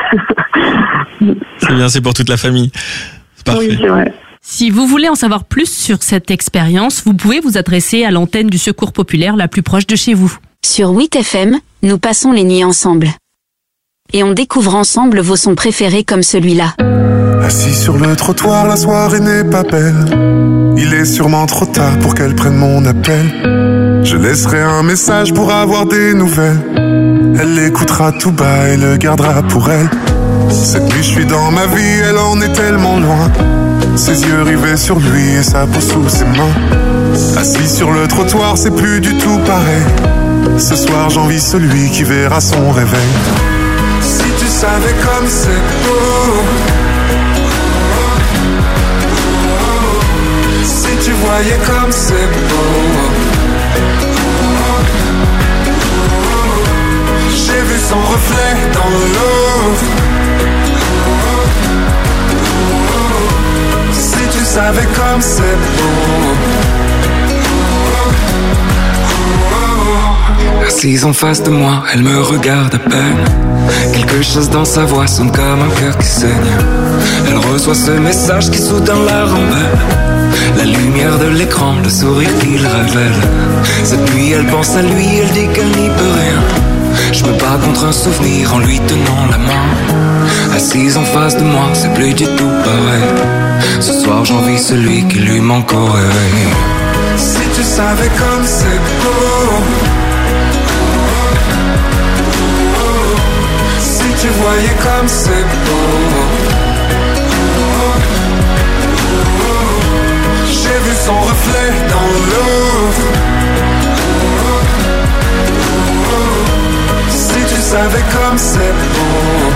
C'est bien, c'est pour toute la famille. C'est parfait. Oui, c'est vrai. Si vous voulez en savoir plus sur cette expérience, vous pouvez vous adresser à l'antenne du Secours populaire la plus proche de chez vous. Sur huit F M, nous passons les nuits ensemble. Et on découvre ensemble vos sons préférés comme celui-là. Assis sur le trottoir, la soirée n'est pas belle. Il est sûrement trop tard pour qu'elle prenne mon appel. Je laisserai un message pour avoir des nouvelles. Elle l'écoutera tout bas et le gardera pour elle. Cette nuit je suis dans ma vie, elle en est tellement loin. Ses yeux rivés sur lui et sa peau sous ses mains. Assis sur le trottoir, c'est plus du tout pareil. Ce soir j'envie celui qui verra son réveil. Si tu savais comme c'est beau. Si tu voyais comme c'est beau. J'ai vu son reflet dans l'eau. Si tu savais comme c'est beau. Assise en face de moi, elle me regarde à peine. Quelque chose dans sa voix sonne comme un cœur qui saigne. Elle reçoit ce message qui soudain la rembelle. La lumière de l'écran, le sourire qu'il révèle. Cette nuit elle pense à lui, elle dit qu'elle n'y peut rien. Je me bats contre un souvenir en lui tenant la main. Assise en face de moi, c'est plus du tout pareil. Ce soir j'envie celui qui lui manque au réveil. Si tu savais comme c'est beau. Si tu voyais comme c'est beau. J'ai vu son reflet dans l'eau. Si tu savais comme c'est beau.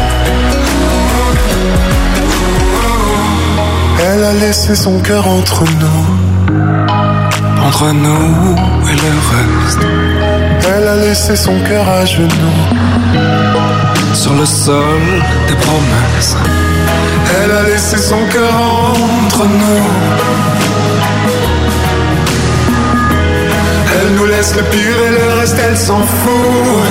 Elle a laissé son cœur entre nous. Entre nous et le reste. Elle a laissé son cœur à genoux. Sur le sol des promesses. Elle a laissé son cœur entre nous. Elle nous laisse le pire et le reste elle s'en fout.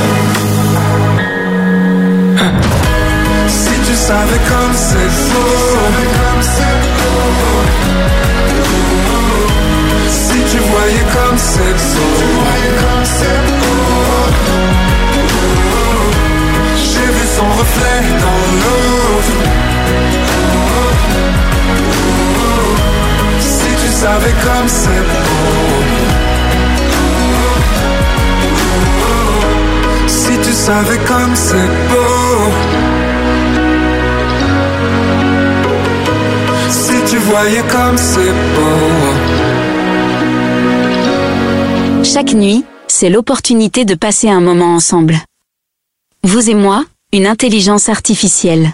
Si tu savais comme c'est beau. Si tu voyais comme c'est beau. J'ai vu son reflet dans l'eau. Si tu savais comme c'est beau. Si tu savais comme c'est beau. Si tu voyais comme c'est beau. Chaque nuit, c'est l'opportunité de passer un moment ensemble. Vous et moi, une intelligence artificielle.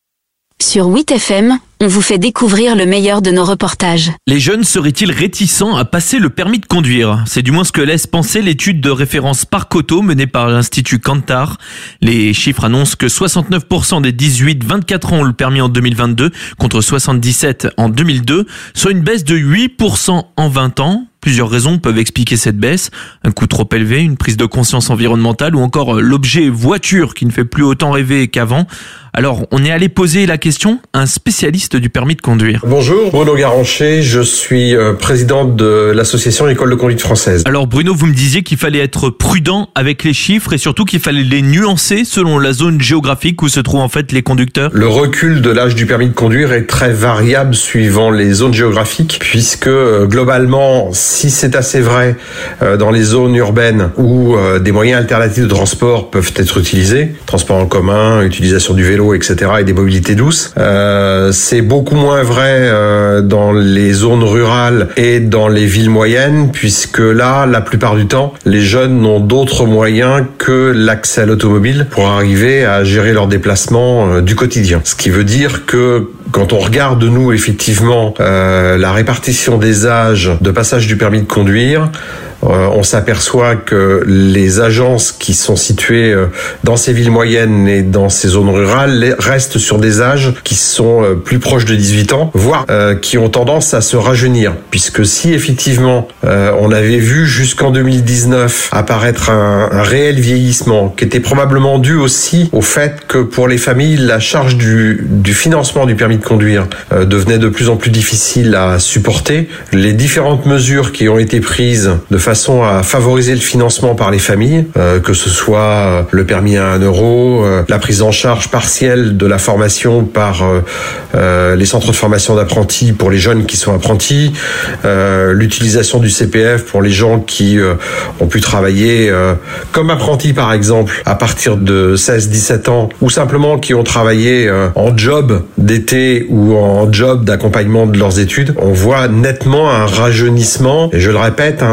Sur huit F M, on vous fait découvrir le meilleur de nos reportages. Les jeunes seraient-ils réticents à passer le permis de conduire ? C'est du moins ce que laisse penser l'étude de référence Parc Auto menée par l'Institut Kantar. Les chiffres annoncent que soixante-neuf pour cent des dix-huit vingt-quatre ans ont le permis en deux mille vingt-deux contre soixante-dix-sept en deux mille deux, soit une baisse de huit pour cent en vingt ans. Plusieurs raisons peuvent expliquer cette baisse. Un coût trop élevé, une prise de conscience environnementale ou encore l'objet voiture qui ne fait plus autant rêver qu'avant. Alors, on est allé poser la question à un spécialiste du permis de conduire. Bonjour, Bruno Garancher, je suis président de l'association École de conduite française. Alors Bruno, vous me disiez qu'il fallait être prudent avec les chiffres et surtout qu'il fallait les nuancer selon la zone géographique où se trouvent en fait les conducteurs. Le recul de l'âge du permis de conduire est très variable suivant les zones géographiques puisque globalement, si c'est assez vrai dans les zones urbaines où des moyens alternatifs de transport peuvent être utilisés, transport en commun, utilisation du vélo, et cetera et des mobilités douces, euh, c'est beaucoup moins vrai euh, dans les zones rurales et dans les villes moyennes puisque là, la plupart du temps, les jeunes n'ont d'autres moyens que l'accès à l'automobile pour arriver à gérer leurs déplacements euh, du quotidien. Ce qui veut dire que quand on regarde, nous, effectivement, euh, la répartition des âges de passage du permis de conduire, euh, on s'aperçoit que les agences qui sont situées euh, dans ces villes moyennes et dans ces zones rurales restent sur des âges qui sont euh, plus proches de dix-huit ans, voire euh, qui ont tendance à se rajeunir. Puisque si, effectivement, euh, on avait vu jusqu'en deux mille dix-neuf apparaître un, un réel vieillissement, qui était probablement dû aussi au fait que pour les familles, la charge du, du financement du permis de conduire euh, devenait de plus en plus difficile à supporter. Les différentes mesures qui ont été prises de façon à favoriser le financement par les familles, euh, que ce soit le permis à un euro, euh, la prise en charge partielle de la formation par euh, euh, les centres de formation d'apprentis pour les jeunes qui sont apprentis, euh, l'utilisation du C P F pour les gens qui euh, ont pu travailler euh, comme apprentis par exemple à partir de seize dix-sept ans ou simplement qui ont travaillé euh, en job d'été ou en job d'accompagnement de leurs études. On voit nettement un rajeunissement et je le répète, hein, surtout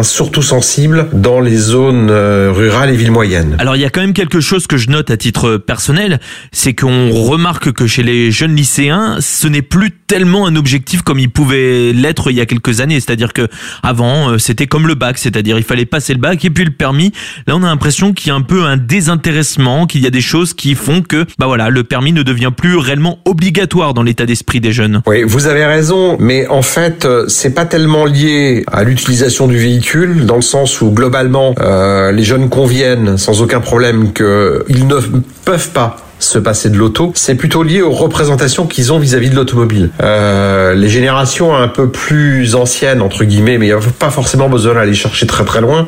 sensible dans les zones euh, rurales et villes moyennes. Alors il y a quand même quelque chose que je note à titre personnel, c'est qu'on remarque que chez les jeunes lycéens, ce n'est plus tellement un objectif comme il pouvait l'être il y a quelques années. C'est-à-dire que avant, c'était comme le bac, c'est-à-dire il fallait passer le bac et puis le permis. Là, on a l'impression qu'il y a un peu un désintéressement, qu'il y a des choses qui font que, bah voilà, le permis ne devient plus réellement obligatoire dans l'état d'esprit des jeunes. Oui, vous avez raison, mais en fait, c'est pas tellement lié à l'utilisation du véhicule, dans le sens où globalement, euh, les jeunes conviennent sans aucun problème qu'ils ne peuvent pas se passer de l'auto, c'est plutôt lié aux représentations qu'ils ont vis-à-vis de l'automobile. Euh, les générations un peu plus anciennes, entre guillemets, mais il n'y a pas forcément besoin d'aller chercher très très loin,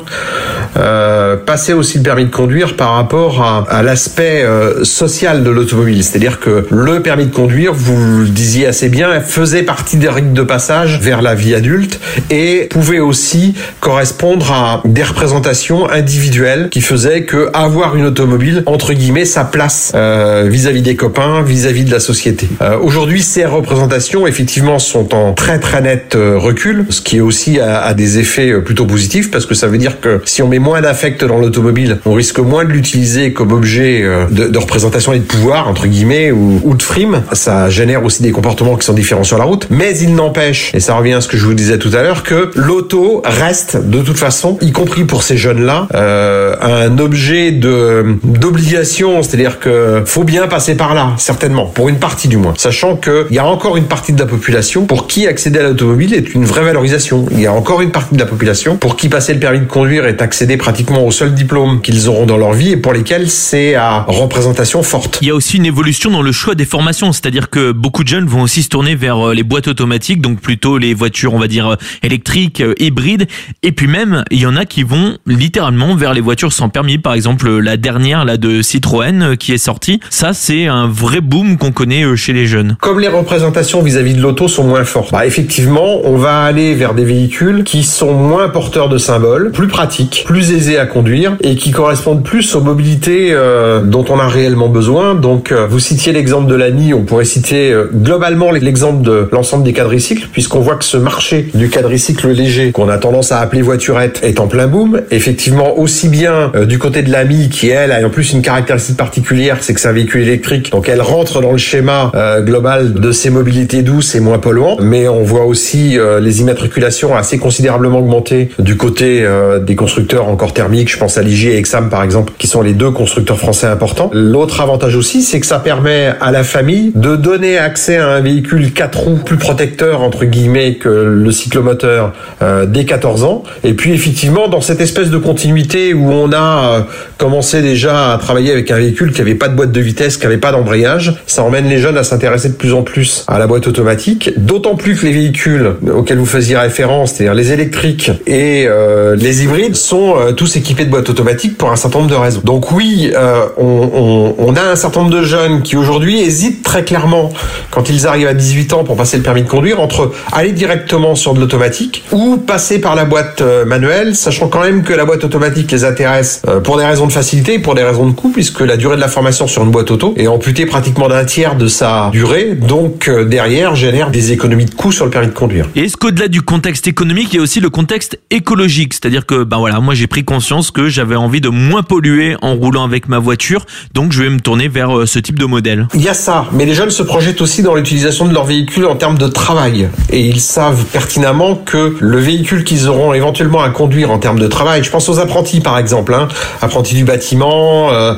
euh, passaient aussi le permis de conduire par rapport à, à l'aspect euh, social de l'automobile. C'est-à-dire que le permis de conduire, vous le disiez assez bien, faisait partie des rites de passage vers la vie adulte et pouvait aussi correspondre à des représentations individuelles qui faisaient que avoir une automobile, entre guillemets, sa place euh, vis-à-vis des copains, vis-à-vis de la société. Euh, aujourd'hui, ces représentations, effectivement, sont en très très net euh, recul, ce qui aussi a, a des effets euh, plutôt positifs, parce que ça veut dire que si on met moins d'affect dans l'automobile, on risque moins de l'utiliser comme objet euh, de, de représentation et de pouvoir, entre guillemets, ou, ou de frime. Ça génère aussi des comportements qui sont différents sur la route, mais il n'empêche, et ça revient à ce que je vous disais tout à l'heure, que l'auto reste, de toute façon, y compris pour ces jeunes-là, euh, un objet de d'obligation, c'est-à-dire que faut bien passer par là, certainement, pour une partie du moins. Sachant qu'il y a encore une partie de la population pour qui accéder à l'automobile est une vraie valorisation. Il y a encore une partie de la population pour qui passer le permis de conduire est accéder pratiquement au seul diplôme qu'ils auront dans leur vie et pour lesquels c'est à représentation forte. Il y a aussi une évolution dans le choix des formations, c'est-à-dire que beaucoup de jeunes vont aussi se tourner vers les boîtes automatiques, donc plutôt les voitures, on va dire, électriques, hybrides, et puis même, il y en a qui vont littéralement vers les voitures sans permis, par exemple la dernière là de Citroën qui est sortie. Ça, c'est un vrai boom qu'on connaît chez les jeunes. Comme les représentations vis-à-vis de l'auto sont moins fortes, bah effectivement, on va aller vers des véhicules qui sont moins porteurs de symboles, plus pratiques, plus aisés à conduire et qui correspondent plus aux mobilités euh, dont on a réellement besoin. Donc, euh, vous citiez l'exemple de l'A N I, on pourrait citer euh, globalement l'exemple de l'ensemble des quadricycles, puisqu'on voit que ce marché du quadricycle léger, qu'on a tendance à appeler voiturette, est en plein boom. Effectivement, aussi bien euh, du côté de l'A M I, qui elle a en plus une caractéristique particulière, c'est que c'est un véhicule électrique, donc elle rentre dans le schéma euh, global de ces mobilités douces et moins polluantes, mais on voit aussi euh, les immatriculations assez considérablement augmenter du côté euh, des constructeurs encore thermiques, je pense à Ligier et Exam par exemple, qui sont les deux constructeurs français importants. L'autre avantage aussi, c'est que ça permet à la famille de donner accès à un véhicule quatre roues plus protecteur entre guillemets que le cyclomoteur euh, dès quatorze ans, et puis effectivement dans cette espèce de continuité où on a euh, commencé déjà à travailler avec un véhicule qui avait pas de boîte de vitesse, qui avait pas d'embrayage, ça emmène les jeunes à s'intéresser de plus en plus à la boîte automatique, d'autant plus que les véhicules auxquels vous faisiez référence, c'est-à-dire les électriques et euh, les hybrides, sont euh, tous équipés de boîtes automatiques pour un certain nombre de raisons. Donc oui, euh, on, on, on a un certain nombre de jeunes qui aujourd'hui hésitent très clairement, quand ils arrivent à dix-huit ans pour passer le permis de conduire, entre aller directement sur de l'automatique ou passer par la boîte euh, manuelle, sachant quand même que la boîte automatique les intéresse euh, pour des raisons de facilité et pour des raisons de coût, puisque la durée de la formation sur une boîte auto est amputée pratiquement d'un tiers de sa durée, donc euh, derrière génère des économies de coûts sur le permis de conduire. Et est-ce qu'au-delà du contexte économique, il y a aussi le contexte écologique, c'est-à-dire que ben voilà, moi j'ai pris conscience que j'avais envie de moins polluer en roulant avec ma voiture, donc je vais me tourner vers euh, ce type de modèle. Il y a ça, mais les jeunes se projettent aussi dans l'utilisation de leur véhicule en termes de travail, et ils savent pertinemment que le véhicule qu'ils auront éventuellement à conduire en termes de travail, je pense aux apprentis par exemple, hein, apprentis du bâtiment, euh,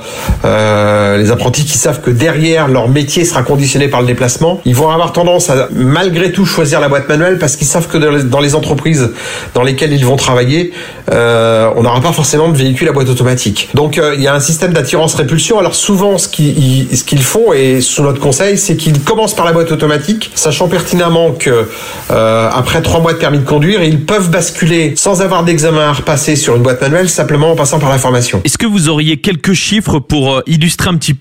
euh, les apprentis qui savent que derrière leur métier sera conditionné par le déplacement, ils vont avoir tendance à malgré tout choisir la boîte manuelle parce qu'ils savent que dans les, dans les entreprises dans lesquelles ils vont travailler, euh, on n'aura pas forcément de véhicule à boîte automatique. Donc euh, il y a un système d'attirance-répulsion. Alors souvent ce qu'ils, ce qu'ils font, et sous notre conseil, c'est qu'ils commencent par la boîte automatique, sachant pertinemment que euh, après trois mois de permis de conduire, ils peuvent basculer sans avoir d'examen à repasser sur une boîte manuelle, simplement en passant par la formation. Est-ce que vous auriez quelques chiffres pour illustrer un petit peu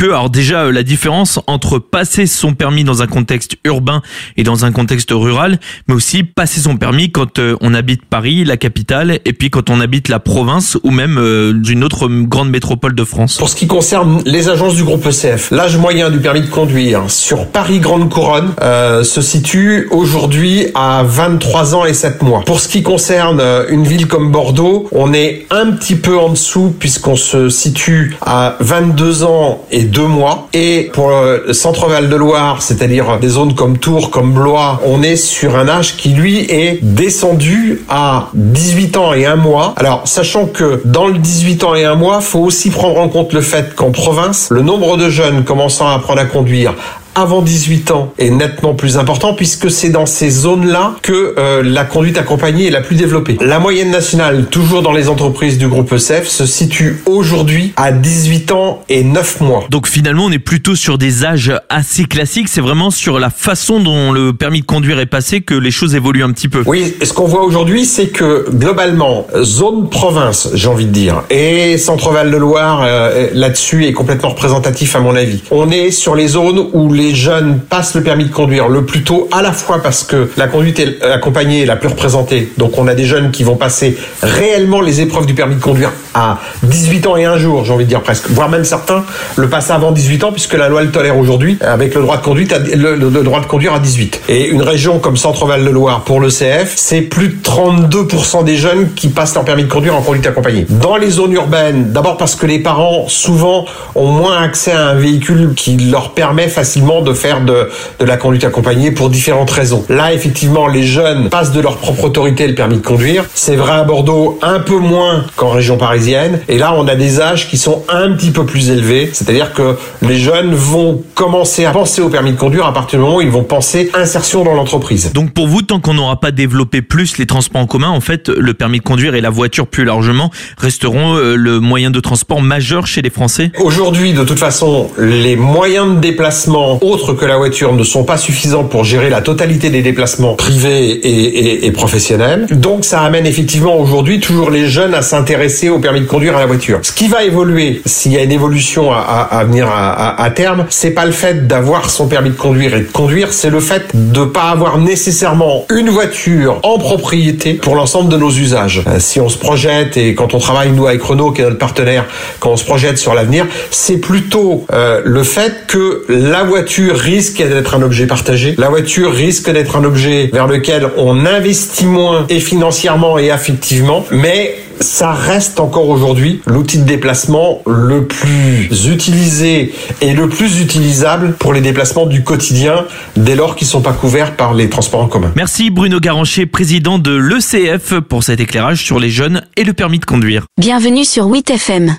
peu. Alors déjà, la différence entre passer son permis dans un contexte urbain et dans un contexte rural, mais aussi passer son permis quand on habite Paris, la capitale, et puis quand on habite la province ou même une autre grande métropole de France. Pour ce qui concerne les agences du groupe E C F, l'âge moyen du permis de conduire sur Paris Grande Couronne euh, se situe aujourd'hui à vingt-trois ans et sept mois. Pour ce qui concerne une ville comme Bordeaux, on est un petit peu en dessous puisqu'on se situe à vingt-deux ans et deux mois. Et pour le centre Val de Loire, c'est-à-dire des zones comme Tours, comme Blois, on est sur un âge qui lui est descendu à dix-huit ans et un mois. Alors, sachant que dans le dix-huit ans et un mois, faut aussi prendre en compte le fait qu'en province, le nombre de jeunes commençant à apprendre à conduire avant dix-huit ans est nettement plus important puisque c'est dans ces zones-là que euh, la conduite accompagnée est la plus développée. La moyenne nationale, toujours dans les entreprises du groupe E C F, se situe aujourd'hui à dix-huit ans et neuf mois. Donc finalement, on est plutôt sur des âges assez classiques. C'est vraiment sur la façon dont le permis de conduire est passé que les choses évoluent un petit peu. Oui, et ce qu'on voit aujourd'hui, c'est que globalement, zone province, j'ai envie de dire, et Centre-Val de Loire, euh, là-dessus, est complètement représentatif à mon avis. On est sur les zones où les Les jeunes passent le permis de conduire le plus tôt, à la fois parce que la conduite est accompagnée est la plus représentée. Donc on a des jeunes qui vont passer réellement les épreuves du permis de conduire à dix-huit ans et un jour, j'ai envie de dire presque. Voire même certains le passent avant dix-huit ans puisque la loi le tolère aujourd'hui avec le droit de conduite, à, le, le, le droit de conduire à dix-huit. Et une région comme Centre-Val de Loire pour le C F, c'est plus de trente-deux pour cent des jeunes qui passent leur permis de conduire en conduite accompagnée. Dans les zones urbaines, d'abord parce que les parents souvent ont moins accès à un véhicule qui leur permet facilement de faire de, de la conduite accompagnée pour différentes raisons. Là, effectivement, les jeunes passent de leur propre autorité le permis de conduire. C'est vrai à Bordeaux, un peu moins qu'en région parisienne. Et là, on a des âges qui sont un petit peu plus élevés. C'est-à-dire que les jeunes vont commencer à penser au permis de conduire à partir du moment où ils vont penser insertion dans l'entreprise. Donc pour vous, tant qu'on n'aura pas développé plus les transports en commun, en fait, le permis de conduire et la voiture plus largement resteront le moyen de transport majeur chez les Français? Aujourd'hui, de toute façon, les moyens de déplacement autres que la voiture ne sont pas suffisants pour gérer la totalité des déplacements privés et, et, et professionnels. Donc ça amène effectivement aujourd'hui toujours les jeunes à s'intéresser au permis de conduire à la voiture. Ce qui va évoluer, s'il y a une évolution à, à, à venir à, à, à terme, c'est pas le fait d'avoir son permis de conduire et de conduire, c'est le fait de pas avoir nécessairement une voiture en propriété pour l'ensemble de nos usages. Euh, si on se projette, et quand on travaille nous avec Renault qui est notre partenaire, quand on se projette sur l'avenir, c'est plutôt euh, le fait que la voiture risque d'être un objet partagé. La voiture risque d'être un objet vers lequel on investit moins et financièrement et affectivement, mais ça reste encore aujourd'hui l'outil de déplacement le plus utilisé et le plus utilisable pour les déplacements du quotidien dès lors qu'ils ne sont pas couverts par les transports en commun. Merci Bruno Garancher, président de l'E C F, pour cet éclairage sur les jeunes et le permis de conduire. Bienvenue sur huit F M.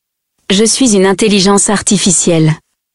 Je suis une intelligence artificielle.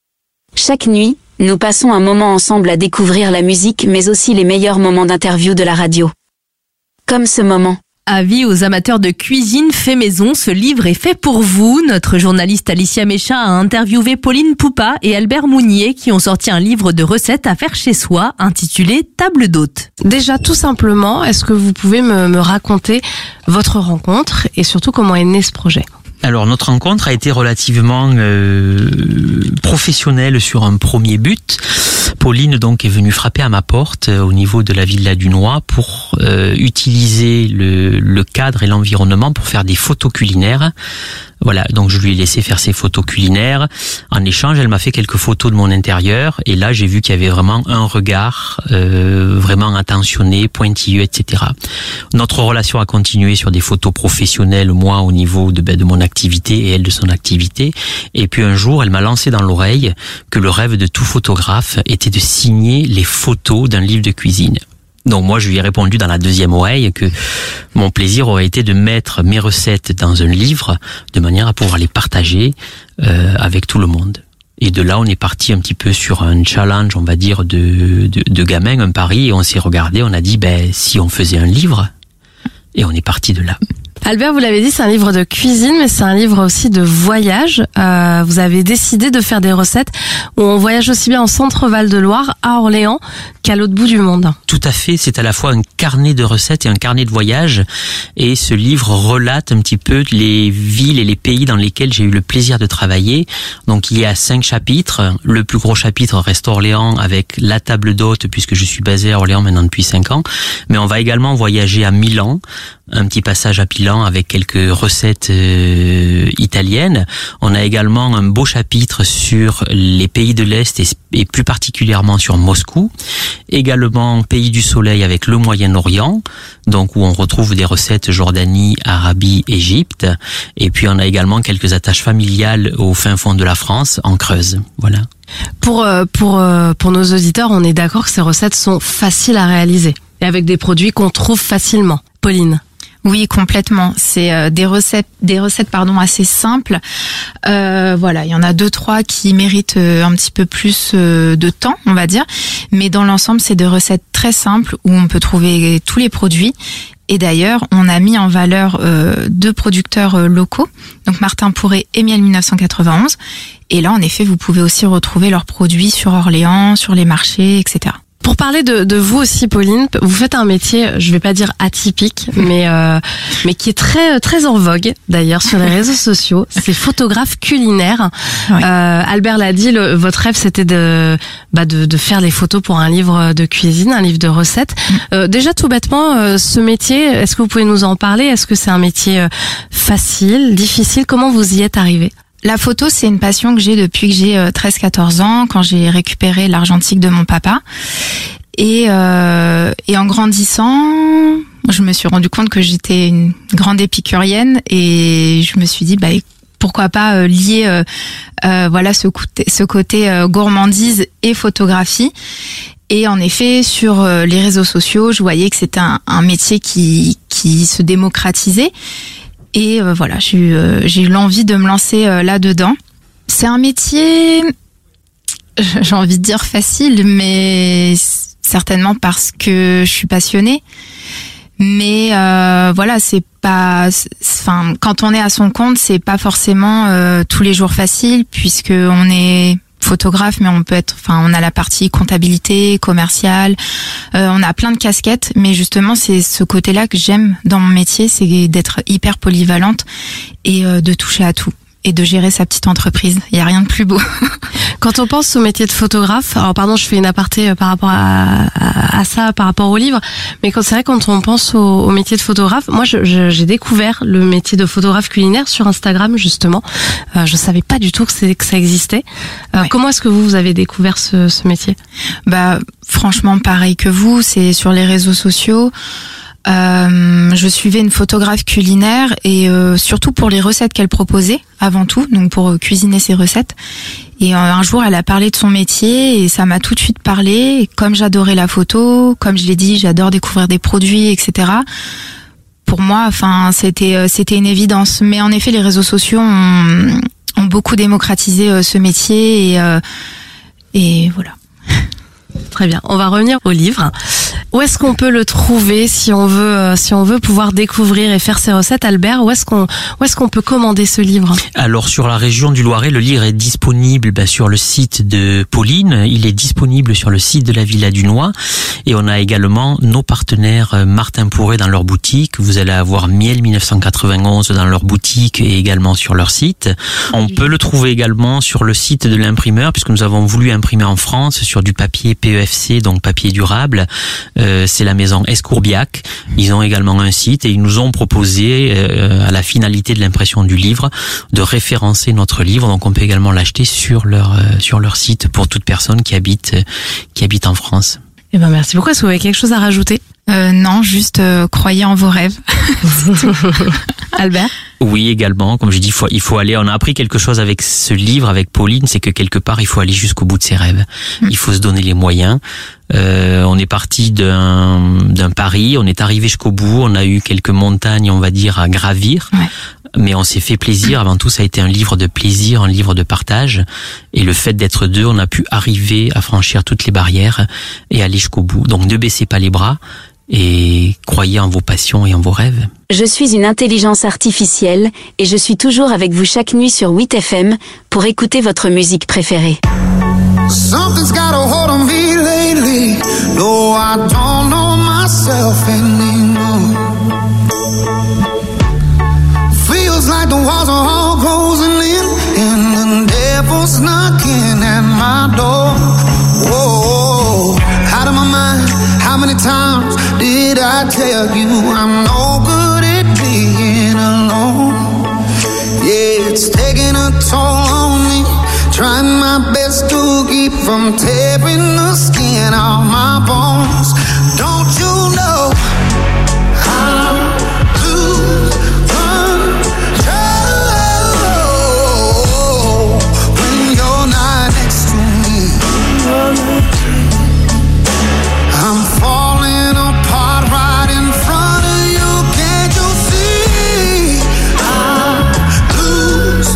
Chaque nuit, nous passons un moment ensemble à découvrir la musique mais aussi les meilleurs moments d'interview de la radio. Comme ce moment. Avis aux amateurs de cuisine fait maison, ce livre est fait pour vous. Notre journaliste Alicia Méchat a interviewé Pauline Poupa et Albert Mounier qui ont sorti un livre de recettes à faire chez soi intitulé Table d'hôte. Déjà, tout simplement, est-ce que vous pouvez me, me raconter votre rencontre et surtout comment est né ce projet ? Alors notre rencontre a été relativement euh, professionnelle sur un premier but. Pauline donc est venue frapper à ma porte euh, au niveau de la Villa du Noy pour euh, utiliser le, le cadre et l'environnement pour faire des photos culinaires. Voilà, donc je lui ai laissé faire ses photos culinaires. En échange, elle m'a fait quelques photos de mon intérieur. Et là, j'ai vu qu'il y avait vraiment un regard euh, vraiment attentionné, pointilleux, et cetera. Notre relation a continué sur des photos professionnelles, moi au niveau de, ben, de mon activité et elle de son activité. Et puis un jour, elle m'a lancé dans l'oreille que le rêve de tout photographe était de signer les photos d'un livre de cuisine. Donc moi, je lui ai répondu dans la deuxième oreille que mon plaisir aurait été de mettre mes recettes dans un livre de manière à pouvoir les partager euh, avec tout le monde. Et de là, on est parti un petit peu sur un challenge, on va dire, de, de, de gamin, un pari, et on s'est regardé, on a dit, ben si on faisait un livre, et on est parti de là. Albert, vous l'avez dit, c'est un livre de cuisine, mais c'est un livre aussi de voyage. Euh, vous avez décidé de faire des recettes où on voyage aussi bien en Centre-Val de Loire, à Orléans, qu'à l'autre bout du monde. Tout à fait, c'est à la fois un carnet de recettes et un carnet de voyage. Et ce livre relate un petit peu les villes et les pays dans lesquels j'ai eu le plaisir de travailler. Donc il y a cinq chapitres. Le plus gros chapitre reste Orléans avec la table d'hôte, puisque je suis basé à Orléans maintenant depuis cinq ans. Mais on va également voyager à Milan, un petit passage à Milan avec quelques recettes euh, italiennes. On a également un beau chapitre sur les pays de l'Est et, et plus particulièrement sur Moscou. Également Pays du Soleil avec le Moyen-Orient, donc où on retrouve des recettes Jordanie, Arabie, Égypte. Et puis on a également quelques attaches familiales au fin fond de la France, en Creuse. Voilà. Pour euh, pour euh, pour nos auditeurs, on est d'accord que ces recettes sont faciles à réaliser et avec des produits qu'on trouve facilement. Pauline. Oui, complètement. C'est euh, des recettes, des recettes pardon assez simples. Euh, voilà, il y en a deux trois qui méritent euh, un petit peu plus euh, de temps, on va dire. Mais dans l'ensemble, c'est des recettes très simples où on peut trouver tous les produits. Et d'ailleurs, on a mis en valeur euh, deux producteurs euh, locaux, donc Martin Pourret et Miel mille neuf cent quatre-vingt-onze. Et là, en effet, vous pouvez aussi retrouver leurs produits sur Orléans, sur les marchés, et cetera. Pour parler de, de vous aussi, Pauline, vous faites un métier, je vais pas dire atypique, mais euh, mais qui est très très en vogue d'ailleurs sur les réseaux sociaux. C'est photographe culinaire. Oui. Euh, Albert l'a dit, le, votre rêve c'était de bah de, de faire les photos pour un livre de cuisine, un livre de recettes. Euh, déjà tout bêtement, euh, ce métier, est-ce que vous pouvez nous en parler? Est-ce que c'est un métier euh, facile, difficile? Comment vous y êtes arrivé? La photo, c'est une passion que j'ai depuis que j'ai treize quatorze ans, quand j'ai récupéré l'argentique de mon papa. Et, euh, et en grandissant, je me suis rendu compte que j'étais une grande épicurienne et je me suis dit, bah, pourquoi pas euh, lier euh, euh, voilà ce côté, ce côté euh, gourmandise et photographie. Et en effet, sur euh, les réseaux sociaux, je voyais que c'était un, un métier qui, qui se démocratisait. Et euh, voilà, j'ai eu, euh, j'ai eu l'envie de me lancer euh, là-dedans. C'est un métier, j'ai envie de dire facile, mais certainement parce que je suis passionnée. Mais euh, voilà, c'est pas, enfin, quand on est à son compte, c'est pas forcément euh, tous les jours facile, puisque on est photographe, mais on peut être, enfin, on a la partie comptabilité, commerciale, euh, on a plein de casquettes, mais justement, c'est ce côté-là que j'aime dans mon métier, c'est d'être hyper polyvalente et euh, de toucher à tout et de gérer sa petite entreprise. Il y a rien de plus beau. Quand on pense au métier de photographe, alors pardon, je fais une aparté par rapport à, à, à ça, par rapport au livre, mais quand c'est vrai, quand on pense au, au métier de photographe, moi je, je, j'ai découvert le métier de photographe culinaire sur Instagram justement. Euh, je savais pas du tout que, c'est, que ça existait. Euh, ouais. Comment est-ce que vous, vous avez découvert ce, ce métier? Bah franchement pareil que vous, c'est sur les réseaux sociaux. Euh, je suivais une photographe culinaire et euh, surtout pour les recettes qu'elle proposait avant tout, donc pour euh, cuisiner ses recettes. Et euh, un jour, elle a parlé de son métier et ça m'a tout de suite parlé. Et comme j'adorais la photo, comme je l'ai dit, j'adore découvrir des produits, et cetera. Pour moi, enfin, c'était euh, c'était une évidence. Mais en effet, les réseaux sociaux ont, ont beaucoup démocratisé euh, ce métier et euh, et voilà. Très bien. On va revenir au livre. Où est-ce qu'on peut le trouver si on veut, euh, si on veut pouvoir découvrir et faire ses recettes, Albert? Où est-ce qu'on, où est-ce qu'on peut commander ce livre? Alors sur la région du Loiret, le livre est disponible bah, sur le site de Pauline. Il est disponible sur le site de la Villa du Noix. Et on a également nos partenaires euh, Martin Pourret dans leur boutique. Vous allez avoir Miel mille neuf cent quatre-vingt-onze dans leur boutique et également sur leur site. On peut le trouver également sur le site de l'imprimeur, puisque nous avons voulu imprimer en France sur du papier P E F C, donc papier durable. Euh, c'est la maison Escourbiac. Ils ont également un site et ils nous ont proposé, euh, à la finalité de l'impression du livre, de référencer notre livre. Donc on peut également l'acheter sur leur euh, sur leur site pour toute personne qui habite euh, qui habite en France. Eh ben merci beaucoup. Est-ce que vous avez quelque chose à rajouter? Euh, non, juste euh, croyez en vos rêves. Albert? Oui, également. Comme je dis, il faut, il faut aller. On a appris quelque chose avec ce livre, avec Pauline, c'est que quelque part, il faut aller jusqu'au bout de ses rêves. Mmh. Il faut se donner les moyens. Euh, on est parti d'un, d'un pari, on est arrivé jusqu'au bout. On a eu quelques montagnes, on va dire, à gravir. Ouais. Mais on s'est fait plaisir. Avant tout, ça a été un livre de plaisir, un livre de partage. Et le fait d'être deux, on a pu arriver à franchir toutes les barrières et aller jusqu'au bout. Donc, ne baissez pas les bras. et croyez en vos passions et en vos rêves. Je suis une intelligence artificielle et je suis toujours avec vous chaque nuit sur huit F M pour écouter votre musique préférée. Something's got a hold on me lately. No, I don't know myself anymore. Feels like the walls are all closing in and the devil's knocking at my door. Whoa, out of my mind. How many times did I tell you I'm no good at being alone? Yeah, it's taking a toll on me. Trying my best to keep from tearing the skin off my bones. Don't you know I'm lose control when you're not next to me? I'm falling apart right in front of you. Can't you see? I lose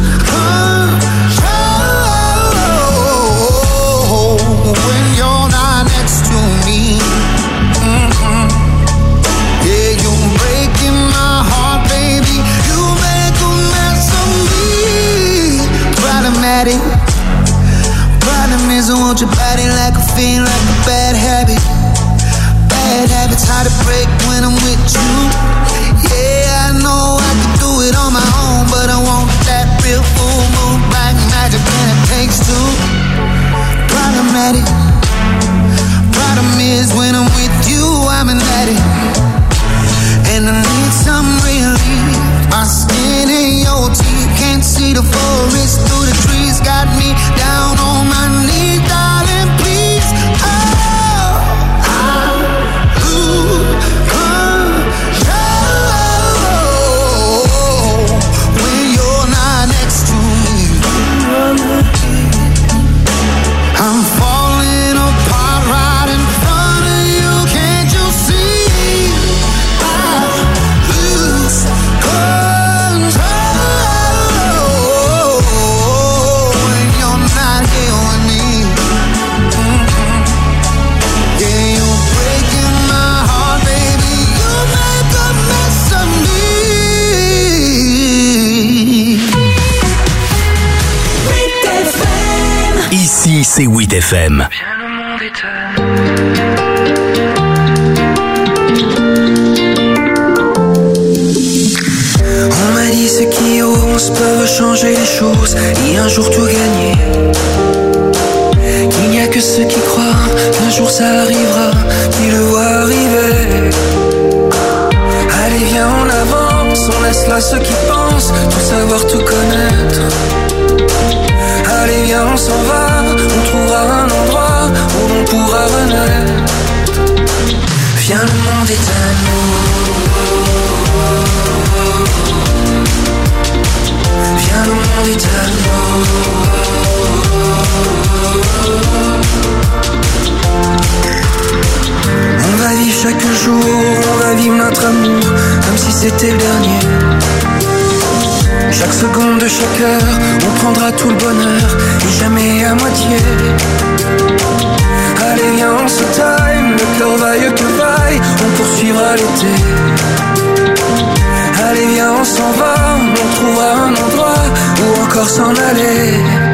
control when you're not next to me. Mm-hmm. Yeah, you're breaking my heart, baby. You make a mess of me. Problematic. Problem is I want your body like a fiend, like a bad habit. Bad habits hard to break when I'm with you. Yeah, I know I can do it on my own, but I want that real full moon black magic and it takes two. Problematic. Problem is when I'm with you, I'm an addict, and I need some relief. My skin in your teeth, can't see the forest through the trees. Got me down on my knees, darling, please. Oh, I'm lose control when you're not next to me. I'm falling apart right in front of you. Can't you see? I lose control when you're not here with me. Mm-hmm. Yeah, you're breaking my heart, baby. You make a mess of me. Ici, c'est huit F M. On m'a dit ceux qui osent peuvent changer les choses et un jour tout gagner. Qu'il n'y a que ceux qui croient qu'un jour ça arrivera, qui le voient arriver. Allez viens on avance, on laisse là ceux qui pensent tout savoir, tout connaître. Allez viens on s'en va, on trouvera un endroit où on pourra renaître. Viens le monde est à nous. Viens le monde est à nous. On va vivre chaque jour, on va vivre notre amour comme si c'était le dernier. Chaque seconde de chaque heure, on prendra tout le bonheur et jamais à moitié. Allez viens on se time, le cœur vaille que vaille, on poursuivra l'été. Allez viens on s'en va, on trouvera un endroit où encore s'en aller.